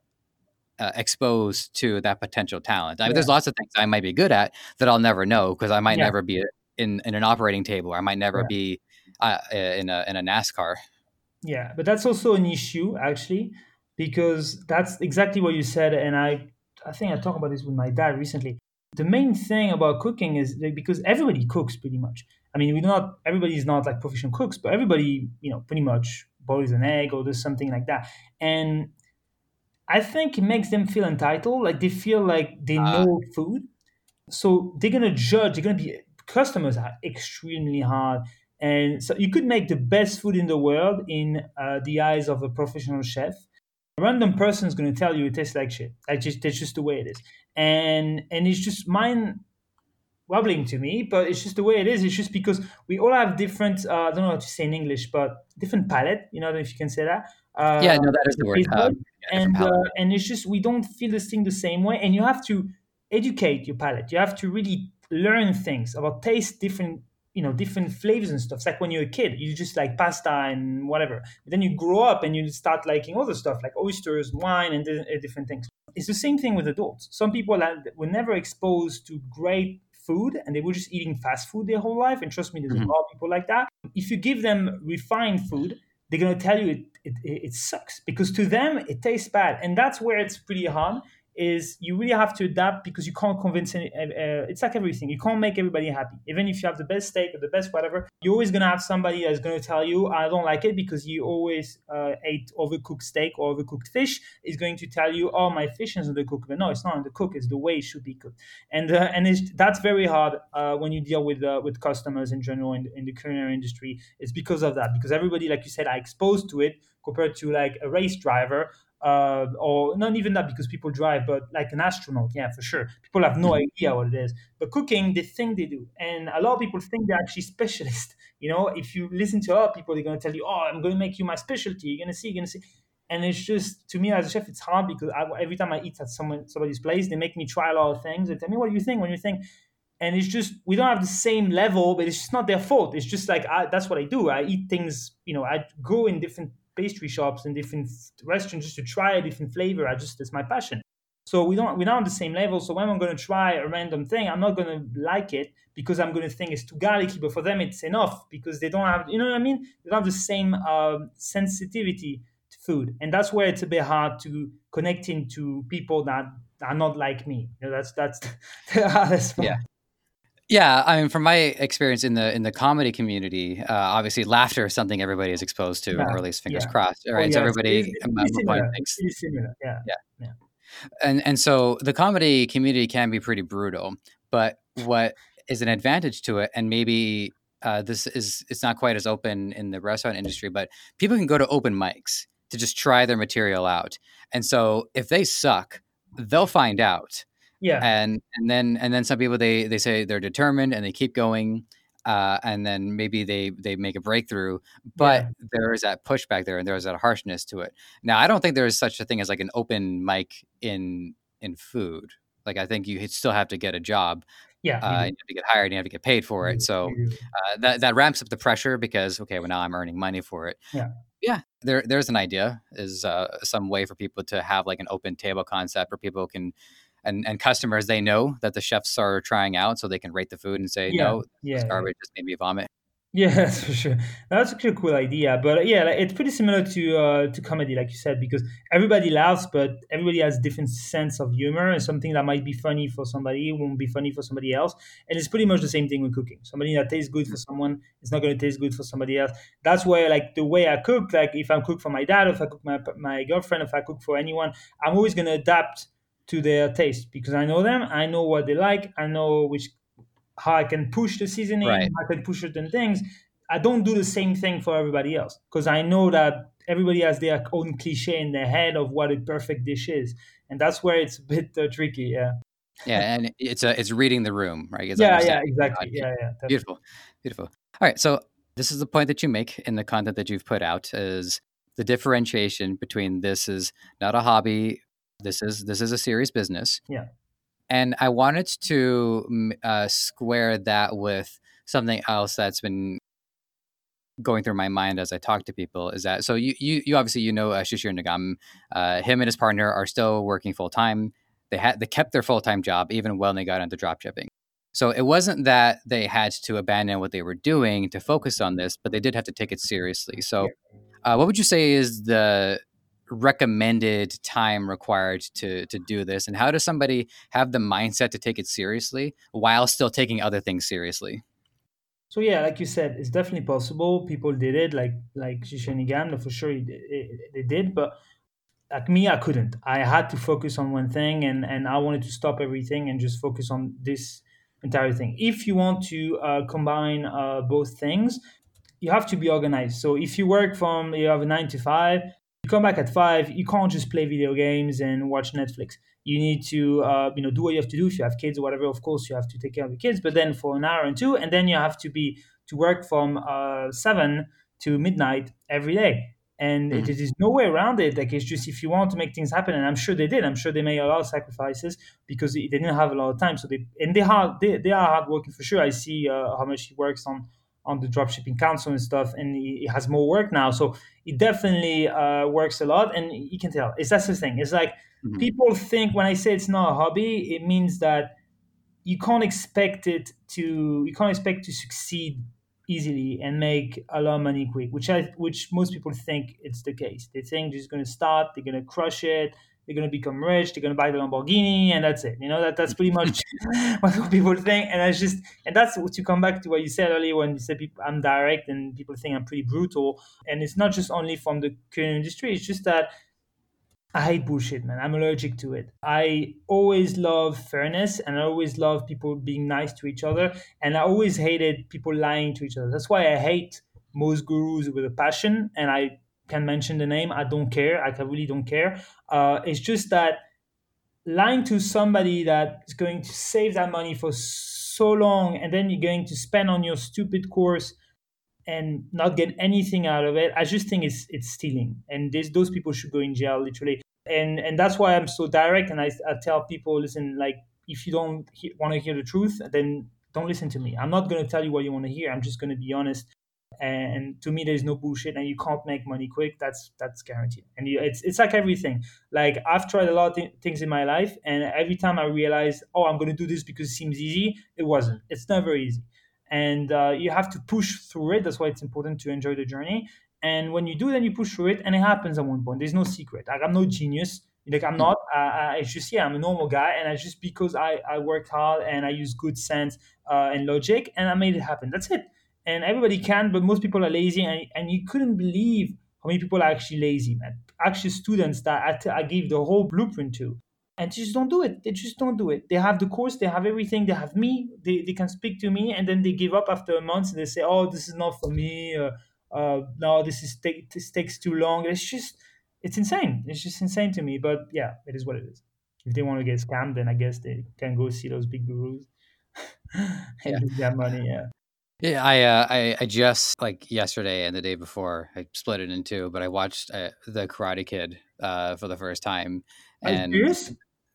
exposed to that potential talent. I mean, Yeah. there's lots of things I might be good at that I'll never know because I might Yeah. never be in an operating table, or I might never Yeah. be in a NASCAR. Yeah. But that's also an issue actually, because that's exactly what you said, and I think I talked about this with my dad recently. The main thing about cooking is that because everybody cooks pretty much. I mean, we not everybody's not like professional cooks, but everybody, pretty much boils an egg or does something like that. And I think it makes them feel entitled, like they feel like they Uh, know food. So they're gonna judge, they're gonna be customers are extremely hard. And so you could make the best food in the world in the eyes of a professional chef. A random person is going to tell you it tastes like shit. That's just the way it is. And it's just mine. wobbling to me, but it's just the way it is. It's just because we all have different, I don't know how to say in English, but different palate. You know, if you can say that. Yeah, no, that is the The word. taste bud. Yeah, different palette. And it's just we don't feel this thing the same way, and you have to educate your palate. You have to really learn things about taste, different, different flavors and stuff. It's like when you're a kid, you just like pasta and whatever. But then you grow up and you start liking other stuff like oysters, wine, and different things. It's the same thing with adults. Some people that were never exposed to great food and they were just eating fast food their whole life. And trust me, there's a Mhm. lot of people like that. If you give them refined food, they're going to tell you it sucks because to them it tastes bad. And that's where it's pretty hard is you really have to adapt because you can't convince it's like everything, you can't make everybody happy. Even if you have the best steak or the best whatever, you're always going to have somebody that's going to tell you I don't like it because you always ate overcooked steak or overcooked fish, is going to tell you oh my fish is undercooked. But no, it's not undercooked, it's the way it should be cooked. And that's very hard when you deal with customers in general in the culinary industry. It's because of that, because everybody, like you said, are exposed to it compared to like a race driver, or not even that because people drive, but like an astronaut, yeah, for sure. People have no Mhm. idea what it is. But cooking, they think they do. And a lot of people think they're actually specialists. You know, if you listen to a lot of people, they're going to tell you, oh, I'm going to make you my specialty. You're going to see. And it's just, to me as a chef, it's hard because every time I eat at somebody's place, they make me try a lot of things. They tell me, what do you think? What do you think? And it's just, we don't have the same level, but it's just not their fault. It's just like, that's what I do. I eat things, I go in different pastry shops and different restaurants just to try a different flavor. It's my passion. So we're not on the same level. So when I'm going to try a random thing, I'm not going to like it because I'm going to think it's too garlicky. But for them, it's enough because they don't have, you know what I mean? They don't have the same sensitivity to food, and that's where it's a bit hard to connecting to people that are not like me. That's the hardest Yeah. part. Yeah, I mean, from my experience in the comedy community, obviously laughter is something everybody is exposed to, Yeah, or at least fingers yeah. crossed. All Oh right, so yes, everybody, it's at pretty one point similar. It's thinks, pretty similar. Yeah, yeah, yeah, and so the comedy community can be pretty brutal. But what is an advantage to it, and maybe it's not quite as open in the restaurant industry, but people can go to open mics to just try their material out, and so if they suck, they'll find out, yeah, and then some people they say they're determined and they keep going, and then maybe they make a breakthrough, but yeah. there is that pushback there and there's that harshness to it. Now I don't think there is such a thing as like an open mic in food. Like I think you still have to get a job, Yeah, you you do. have to get hired, you have to get paid for You it, do. so You do. that ramps up the pressure because okay, well now I'm earning money for it. Yeah. Yeah, there's an idea is some way for people to have like an open table concept where people can and customers they know that the chefs are trying out, so they can rate the food and say Yeah. no, this was Yeah. Yeah. garbage, just made me vomit. Yeah, that's for sure. That's actually a cool idea. But yeah, like, it's pretty similar to comedy, like you said, because everybody laughs, but everybody has different sense of humor, and something that might be funny for somebody won't be funny for somebody else. And it's pretty much the same thing with cooking. Somebody that tastes good for someone is not going to taste good for somebody else. That's where, like, the way I cook, like if I cook for my dad, if I cook my girlfriend, if I cook for anyone, I'm always going to adapt to their taste because I know them, I know what they like, I know which how I can push the seasoning, Right. how I can push certain things. I don't do the same thing for everybody else because I know that everybody has their own cliche in their head of what a perfect dish is, and that's where it's a bit tricky. Yeah, Yeah, and it's reading the room, right? It's yeah, yeah, understanding the exactly. audience. Yeah, yeah, definitely. Beautiful, beautiful. All right, so this is the point that you make in the content that you've put out is the differentiation between this is not a hobby, this is a serious business. Yeah, And I wanted to square that with something else that's been going through my mind as I talk to people is that so you obviously Shishir Nagam, him and his partner are still working full time. They kept their full time job even when they got into drop shipping. So it wasn't that they had to abandon what they were doing to focus on this, but they did have to take it seriously. yeah. So what would you say is the recommended time required to do this, and how does somebody have the mindset to take it seriously while still taking other things seriously? So yeah, like you said, it's definitely possible. People did it, like Shishanigam, for sure they did. But like me, I couldn't. I had to focus on one thing, and I wanted to stop everything and just focus on this entire thing. If you want to combine both things, you have to be organized. So if you work from you have a 9 to 5, You come back at 5, you can't just play video games and watch Netflix. You need to do what you have to do. If you have kids or whatever, of course you have to take care of the kids, but then for an hour and two, and then you have to work from 7 to midnight every day. And Mhm. it is no way around it. Like, it's just, if you want to make things happen, and I'm sure they did. I'm sure they made a lot of sacrifices because they didn't have a lot of time. So they are hardworking for sure. I see how much he works on the dropshipping council and stuff, and he has more work now. So it definitely works a lot, and you can tell. That's the thing. It's like, Mhm. people think when I say it's not a hobby, it means that you can't expect to succeed easily and make a lot of money quick, which most people think it's the case. They think they're just going to start, they're going to crush it, they're going to become rich, they're going to buy the Lamborghini, and that's it. That's pretty much what people think. And that's to come back to what you said earlier when you said I'm direct and people think I'm pretty brutal. And it's not just only from the current industry. It's just that I hate bullshit, man. I'm allergic to it. I always love fairness, and I always love people being nice to each other. And I always hated people lying to each other. That's why I hate most gurus with a passion. And I can mention the name. I don't care. I really don't care. It's just that lying to somebody that is going to save that money for so long, and then you're going to spend on your stupid course and not get anything out of it. I just think it's stealing, and those people should go in jail, literally. And that's why I'm so direct, and I tell people, listen, like, if you don't want to hear the truth, then don't listen to me. I'm not going to tell you what you want to hear. I'm just going to be honest. And to me, there's no bullshit, and you can't make money quick. That's guaranteed. And it's like everything. Like, I've tried a lot of things in my life, and every time I realized, oh, I'm going to do this because it seems easy, it wasn't. It's never easy, and you have to push through it. That's why it's important to enjoy the journey. And when you do, then you push through it, and it happens at one point. There's no secret. Like, I'm no genius. Like, I'm Mhm. not. It's just, yeah, I'm a normal guy, and I just, because I worked hard and I use good sense and logic, and I made it happen. That's it. And everybody can, but most people are lazy, and you couldn't believe how many people are actually lazy, man. Actually, students that I gave the whole blueprint to, and they just don't do it. They just don't do it. They have the course, they have everything, they have me, they can speak to me, and then they give up after a month, and they say, oh, this is not for me. No, this takes too long. It's insane. It's just insane to me. But yeah, it is what it is. If they want to get scammed, then I guess they can go see those big gurus Yeah. and lose their money. Yeah. Yeah, I just like yesterday and the day before I split it in two, but I watched the Karate Kid for the first time, Are you and serious?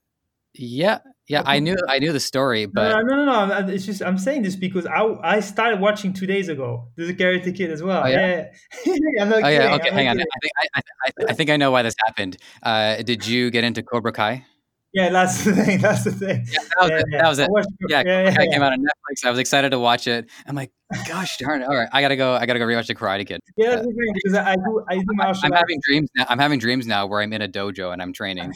yeah, yeah, Okay. I knew the story, No, but no, no, no, no. It's just, I'm saying this because I started watching 2 days ago. There's a Karate Kid as oh well. yeah, Yeah, yeah. I'm oh not yeah, kidding. okay, I'm not hang on, kidding. I think I know why this happened. Did you get into Cobra Kai? Yeah, that's the thing. That's the thing. Yeah, that was Yeah, it. yeah. That was I it. watched. Yeah, Yeah, Cobra yeah, Kai yeah. came out on Netflix. I was excited to watch it. I'm like, gosh darn it! All right, I gotta go rewatch the Karate Kid. Yeah, Uh, that's the thing because I do martial I'm arts. having dreams now. I'm having dreams now where I'm in a dojo and I'm training.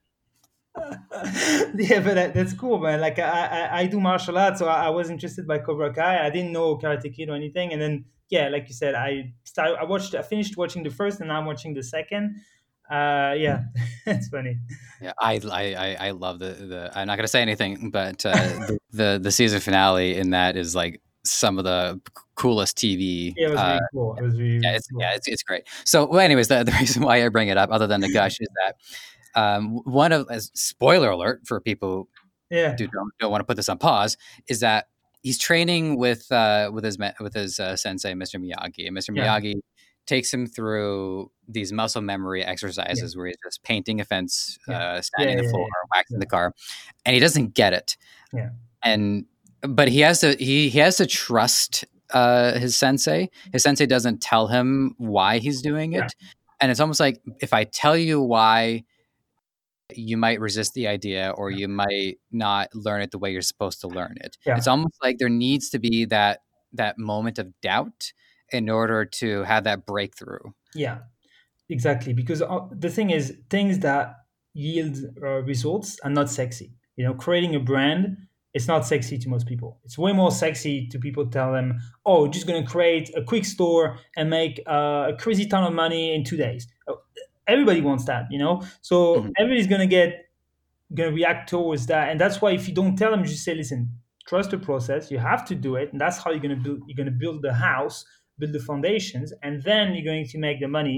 Yeah, but that's cool, man. Like, I do martial arts, so I was interested by Cobra Kai. I didn't know Karate Kid or anything, and then, yeah, like you said, I finished watching the first, and now I'm watching the second. Yeah, it's funny. Yeah, I love the. I'm not gonna say anything, but the season finale in that is like some of the coolest TV. Yeah, it was really cool. It was really, really Yeah, cool. it's great. So, well, anyways, the reason why I bring it up, other than the gush, is that one of as spoiler alert for people Yeah, who don't want to put this on pause is that he's training with his sensei, Mr. Miyagi, and Mr. yeah, Miyagi takes him through these muscle memory yeah, exercises where he's just painting a fence, yeah, yeah, sanding the yeah, floor, yeah, waxing the car, and he doesn't get it. yeah, And but he has to trust his sensei. His sensei doesn't tell him why he's doing yeah, it, and it's almost like if I tell you why, you might resist the idea or you might not learn it the way you're supposed to learn it. yeah, It's almost like there needs to be that moment of doubt in order to have that breakthrough. yeah. Exactly, because the thing is, things that yield results are not sexy. Creating a brand, it's not sexy to most people. It's way more sexy to people tell them, "Oh, just going to create a quick store and make a crazy ton of money in 2 days." Everybody wants that. So Mhm. everybody's gonna react towards that, and that's why if you don't tell them, just say, "Listen, trust the process. You have to do it, and that's how you're gonna build. You're gonna build the house, build the foundations, and then you're going to make the money."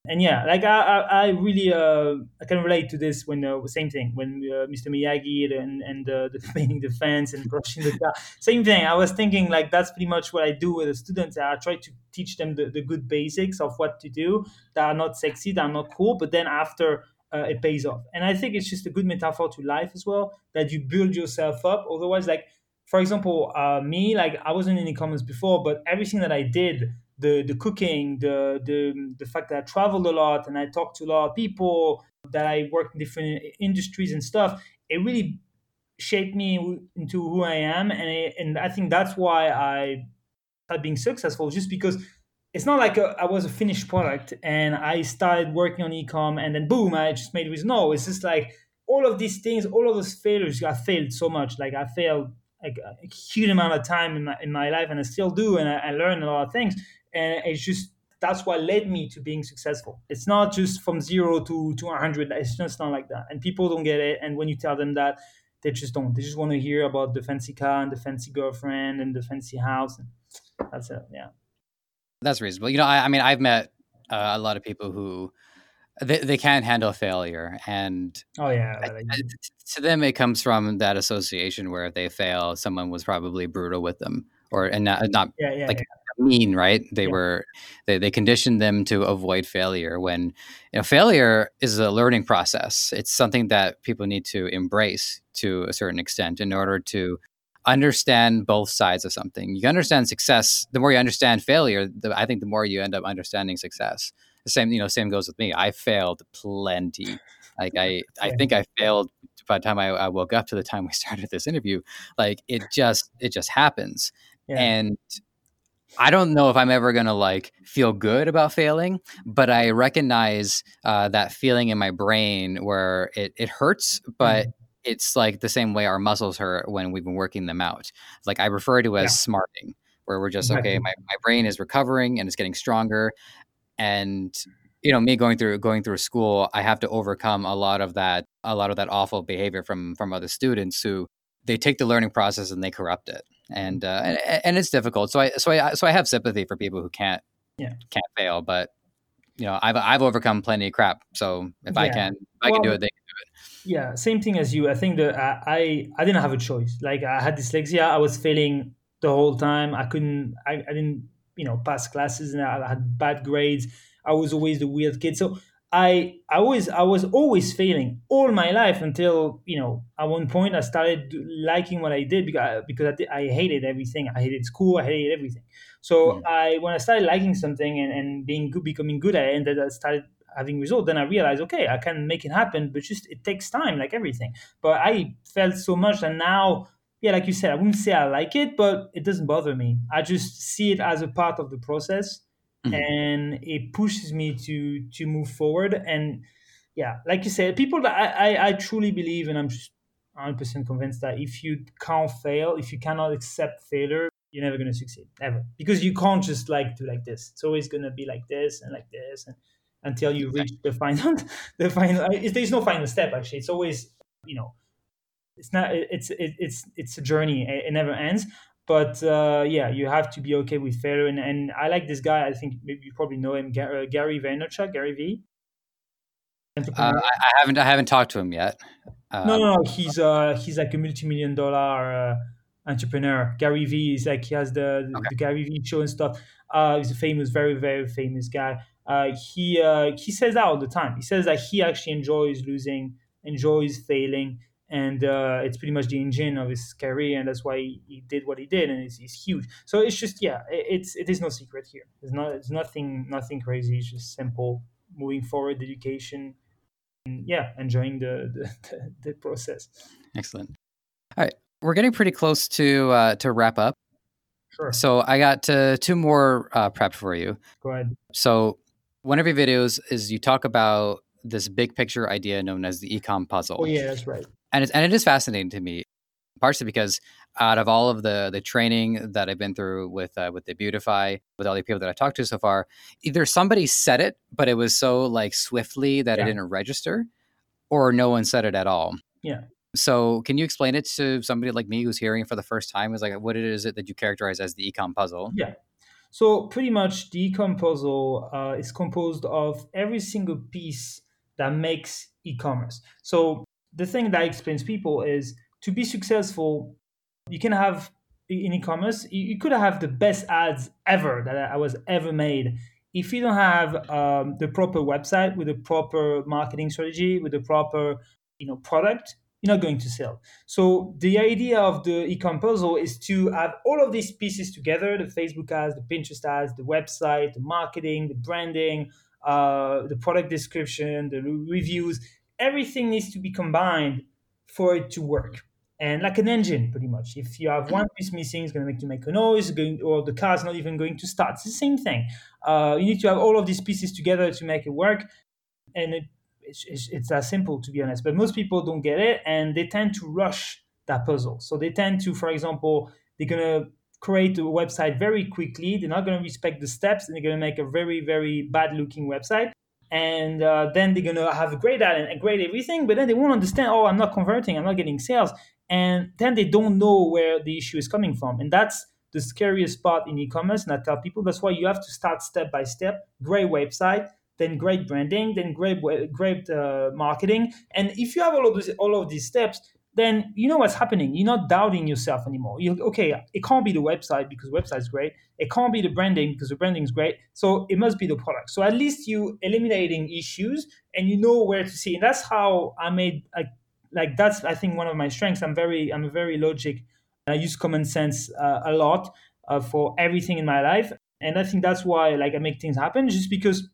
And yeah, like I really I can relate to this when same thing when Mr. Miyagi and the painting the fence and brushing the car. Same thing. I was thinking like that's pretty much what I do with the students. I try to teach them the good basics of what to do that are not sexy, that are not cool, but then after it pays off. And I think it's just a good metaphor to life as well, that you build yourself up. Otherwise, like for example, me, like I wasn't in e-commerce before, but everything that I did, the cooking, the fact that I traveled a lot and I talked to a lot of people, that I worked in different industries and stuff, it really shaped me into who I am, and I think that's why I started being successful, just because it's not like I was a finished product and I started working on ecom and then boom, I just made it with no. It's just like all of these things, all of those failures. I failed so much. Like I failed like a huge amount of time in my life, and I still do, and I learned a lot of things. And it's just that's what led me to being successful. It's not just from 0 to 100. It's just not like that, and people don't get it. And when you tell them that, they just don't. They just want to hear about the fancy car and the fancy girlfriend and the fancy house. And that's it. Yeah. That's reasonable. I mean, I've met a lot of people who they can't handle failure, and Oh yeah. to them it comes from that association where if they fail, someone was probably brutal with them, or and not Yeah. Yeah. like Yeah. mean, right? Yeah. They conditioned them to avoid failure when failure is a learning process. It's something that people need to embrace to a certain extent in order to understand both sides of something. You understand success. The more you understand failure, I think the more you end up understanding success. The same goes with me. I failed plenty. Like I Yeah. think I failed by the time I woke up to the time we started this interview. Like it just happens. Yeah. And I don't know if I'm ever gonna like feel good about failing, but I recognize that feeling in my brain where it hurts, but Mhm. it's like the same way our muscles hurt when we've been working them out. Like I refer to as Yeah. smarting, where we're just okay. Exactly. My brain is recovering and it's getting stronger, and me going through school, I have to overcome a lot of that awful behavior from other students who they take the learning process and they corrupt it, and it's difficult. So I have sympathy for people who can't Yeah. can't fail, but I've overcome plenty of crap. So if I Yeah. can if I can do Well, it, they yeah. Same thing as you. I think that I didn't have a choice. Like I had dyslexia. I was failing the whole time. I couldn't. I didn't. Pass classes, and I had bad grades. I was always the weird kid. So I was always failing all my life until at one point I started liking what I did because I hated everything. I hated school. I hated everything. So can. when I started liking something and being good, becoming good at it, and then I started having results, then I realized, okay, I can make it happen, but just it takes time, like everything. But I felt so much, and now, yeah, like you said, I wouldn't say I like it, but it doesn't bother me. I just see it as a part of the process, Mhm. and it pushes me to move forward. And yeah, like you said, people that I truly believe, and I'm just 100% convinced that if you can't fail, if you cannot accept failure, you're never going to succeed ever, because you can't just like do like this. It's always going to be like this, and until you reach the final the final there's no final step. Actually, it's always, you know it's not it's a journey. It never ends. But yeah, you have to be okay with failure. And I like this guy. I think maybe you probably know him, Gary Vaynerchuk, Gary V, entrepreneur. I haven't talked to him yet. No, Uh, no, no. He's like a multi-million dollar entrepreneur. Gary Vee is like, he has okay. the Gary Vee show and stuff. He's a famous, very very famous guy. He says that all the time. He says that he actually enjoys losing, enjoys failing, and it's pretty much the engine of his career, and that's why he did what he did, and it's huge. So it's just, yeah, it is no secret here. It's nothing crazy. It's just simple moving forward, education, and yeah, enjoying the process. Excellent. All right, we're getting pretty close to wrap up. Sure. So I got two more prepped for you. Go ahead. So one of your videos is you talk about this big picture idea known as the ecom Oh puzzle, yeah, that's right. and it is fascinating to me, partially because out of all of the training that I've been through with the Beautify, with all the people that I've talked to so far, either somebody said it, but it was so like swiftly that it Yeah. didn't register, or no one said it at all. Yeah. So can you explain it to somebody like me who's hearing it for the first time? Is like what it is that you characterize as the ecom puzzle? Yeah. So pretty much the e-com puzzle is composed of every single piece that makes e-commerce. So the thing that explains people is to be successful, you can have in e-commerce, you could have the best ads ever that I was ever made. If you don't have the proper website with a proper marketing strategy, with the proper product, you're not going to sell. So the idea of the ecom puzzle is to have all of these pieces together: the Facebook ads, the Pinterest ads, the website, the marketing, the branding, the product description, the reviews. Everything needs to be combined for it to work. And like an engine, pretty much. If you have one piece missing, it's going to make a noise, or the car's not even going to start. It's the same thing. You need to have all of these pieces together to make it work. And it's that simple, to be honest. But most people don't get it, and they tend to rush that puzzle. So they tend to, for example, they're going to create a website very quickly. They're not going to respect the steps, and they're going to make a very, very bad looking website. And then they're going to have a great ad and great everything, but then they won't understand, oh, I'm not converting, I'm not getting sales. And then they don't know where the issue is coming from. And that's the scariest part in e-commerce. And I tell people that's why you have to start step by step. Great website, then great branding, then great marketing. And if you have all of these steps, then you know what's happening. You're not doubting yourself anymore. Okay, it can't be the website because the website's great. It can't be the branding because the branding is great. So it must be the product. So at least you eliminating issues and you know where to see. And that's how I made like that's, I think, one of my strengths. I'm a very logic. I use common sense a lot for everything in my life. And I think that's why I make things happen, just because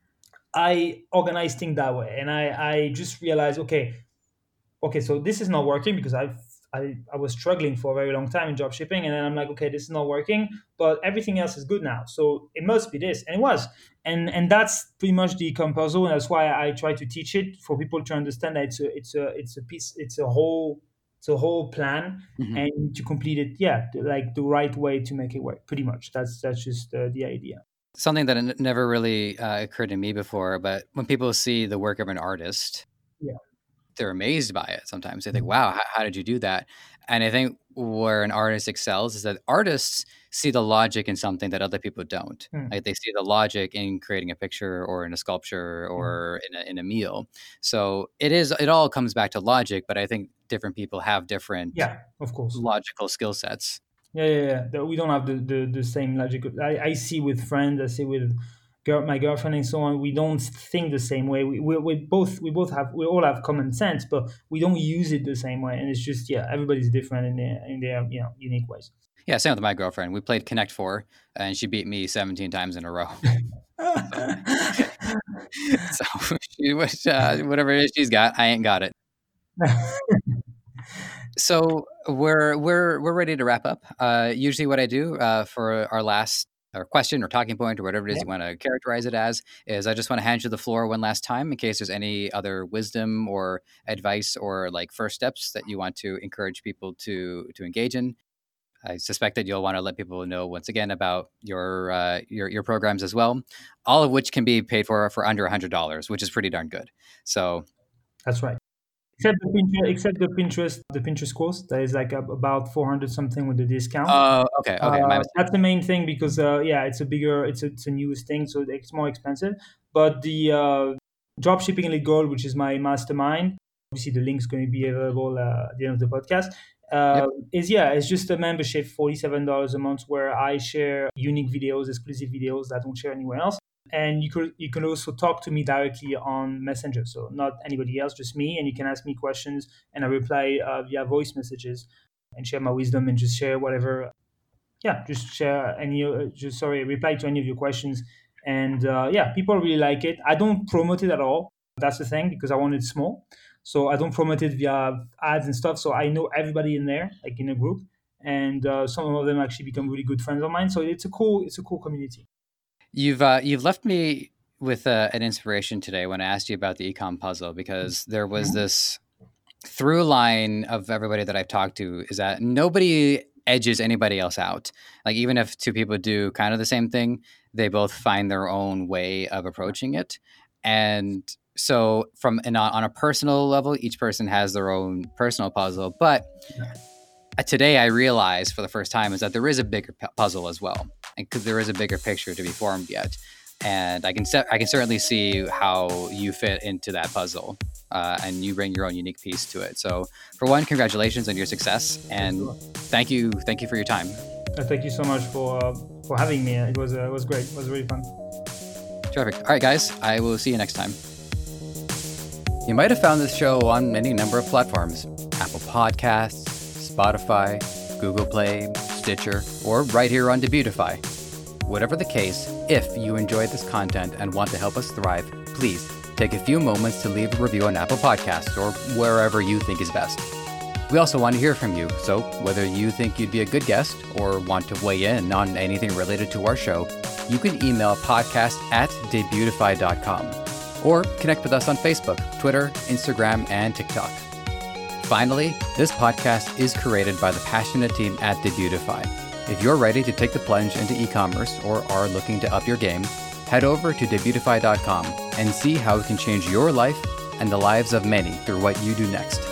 I organize things that way. And I just realized, okay, so this is not working because I was struggling for a very long time in drop shipping, and then I'm like, okay, this is not working, but everything else is good now, so it must be this, and it was, and that's pretty much the ecom puzzle, and that's why I try to teach it for people to understand that it's a piece, it's a whole plan, and to complete it, the right way to make it work. Pretty much, that's just the idea. Something that never really occurred to me before, but when people see the work of an artist, Yeah. they're amazed by it. Sometimes they think, wow, how did you do that? And I think where an artist excels is that artists see the logic in something that other people don't. Like they see the logic in creating a picture or in a sculpture or in a meal. So it all comes back to logic, but I think different people have different of course, logical skill sets. Yeah. We don't have the same logic. I see with friends, I see with my girlfriend and so on. We don't think the same way. We all have common sense, but we don't use it the same way. And it's just, everybody's different in their unique ways. Yeah, same with my girlfriend. We played Connect 4, and she beat me 17 times in a row. So she was, whatever it is she's got, I ain't got it. So we're ready to wrap up. Usually, what I do for our last question or talking point or whatever it is you want to characterize it as is I just want to hand you the floor one last time in case there's any other wisdom or advice or first steps that you want to encourage people to engage in. I suspect that you'll want to let people know once again about your programs as well, all of which can be paid for under $100, which is pretty darn good. So that's right. Except the Pinterest course that is about 400 something with the discount. Okay. That's the main thing because it's a newest thing, so it's more expensive. But the Dropshipping Elite Gold, which is my mastermind, obviously the link's going to be available at the end of the podcast. It's just a membership, $47 a month, where I share unique videos, exclusive videos that I don't share anywhere else. And you can also talk to me directly on Messenger, so not anybody else, just me. And you can ask me questions, and I reply via voice messages and share my wisdom and just share whatever. Just share reply to any of your questions. And people really like it. I don't promote it at all. That's the thing, because I want it small. So I don't promote it via ads and stuff. So I know everybody in there, like in a group, and some of them actually become really good friends of mine. So it's a cool community. You've left me with an inspiration today when I asked you about the ecom puzzle, because there was this through line of everybody that I've talked to is that nobody edges anybody else out. Like even if two people do kind of the same thing, they both find their own way of approaching it. And so on a personal level, each person has their own personal puzzle. But today I realized for the first time is that there is a bigger puzzle as well. because there is a bigger picture to be formed yet. And I can certainly see how you fit into that puzzle, and you bring your own unique piece to it. So, for one, congratulations on your success, and thank you for your time. Thank you so much for having me. It was great. It was really fun. Terrific. All right, guys, I will see you next time. You might have found this show on any number of platforms: Apple Podcasts, Spotify, Google Play, Stitcher, or right here on Debutify. Whatever the case, if you enjoyed this content and want to help us thrive, please take a few moments to leave a review on Apple Podcasts or wherever you think is best. We also want to hear from you, so whether you think you'd be a good guest or want to weigh in on anything related to our show, you can email podcast@debutify.com or connect with us on Facebook, Twitter, Instagram, and TikTok. Finally, this podcast is created by the passionate team at Debutify. If you're ready to take the plunge into e-commerce or are looking to up your game, head over to Debutify.com and see how it can change your life and the lives of many through what you do next.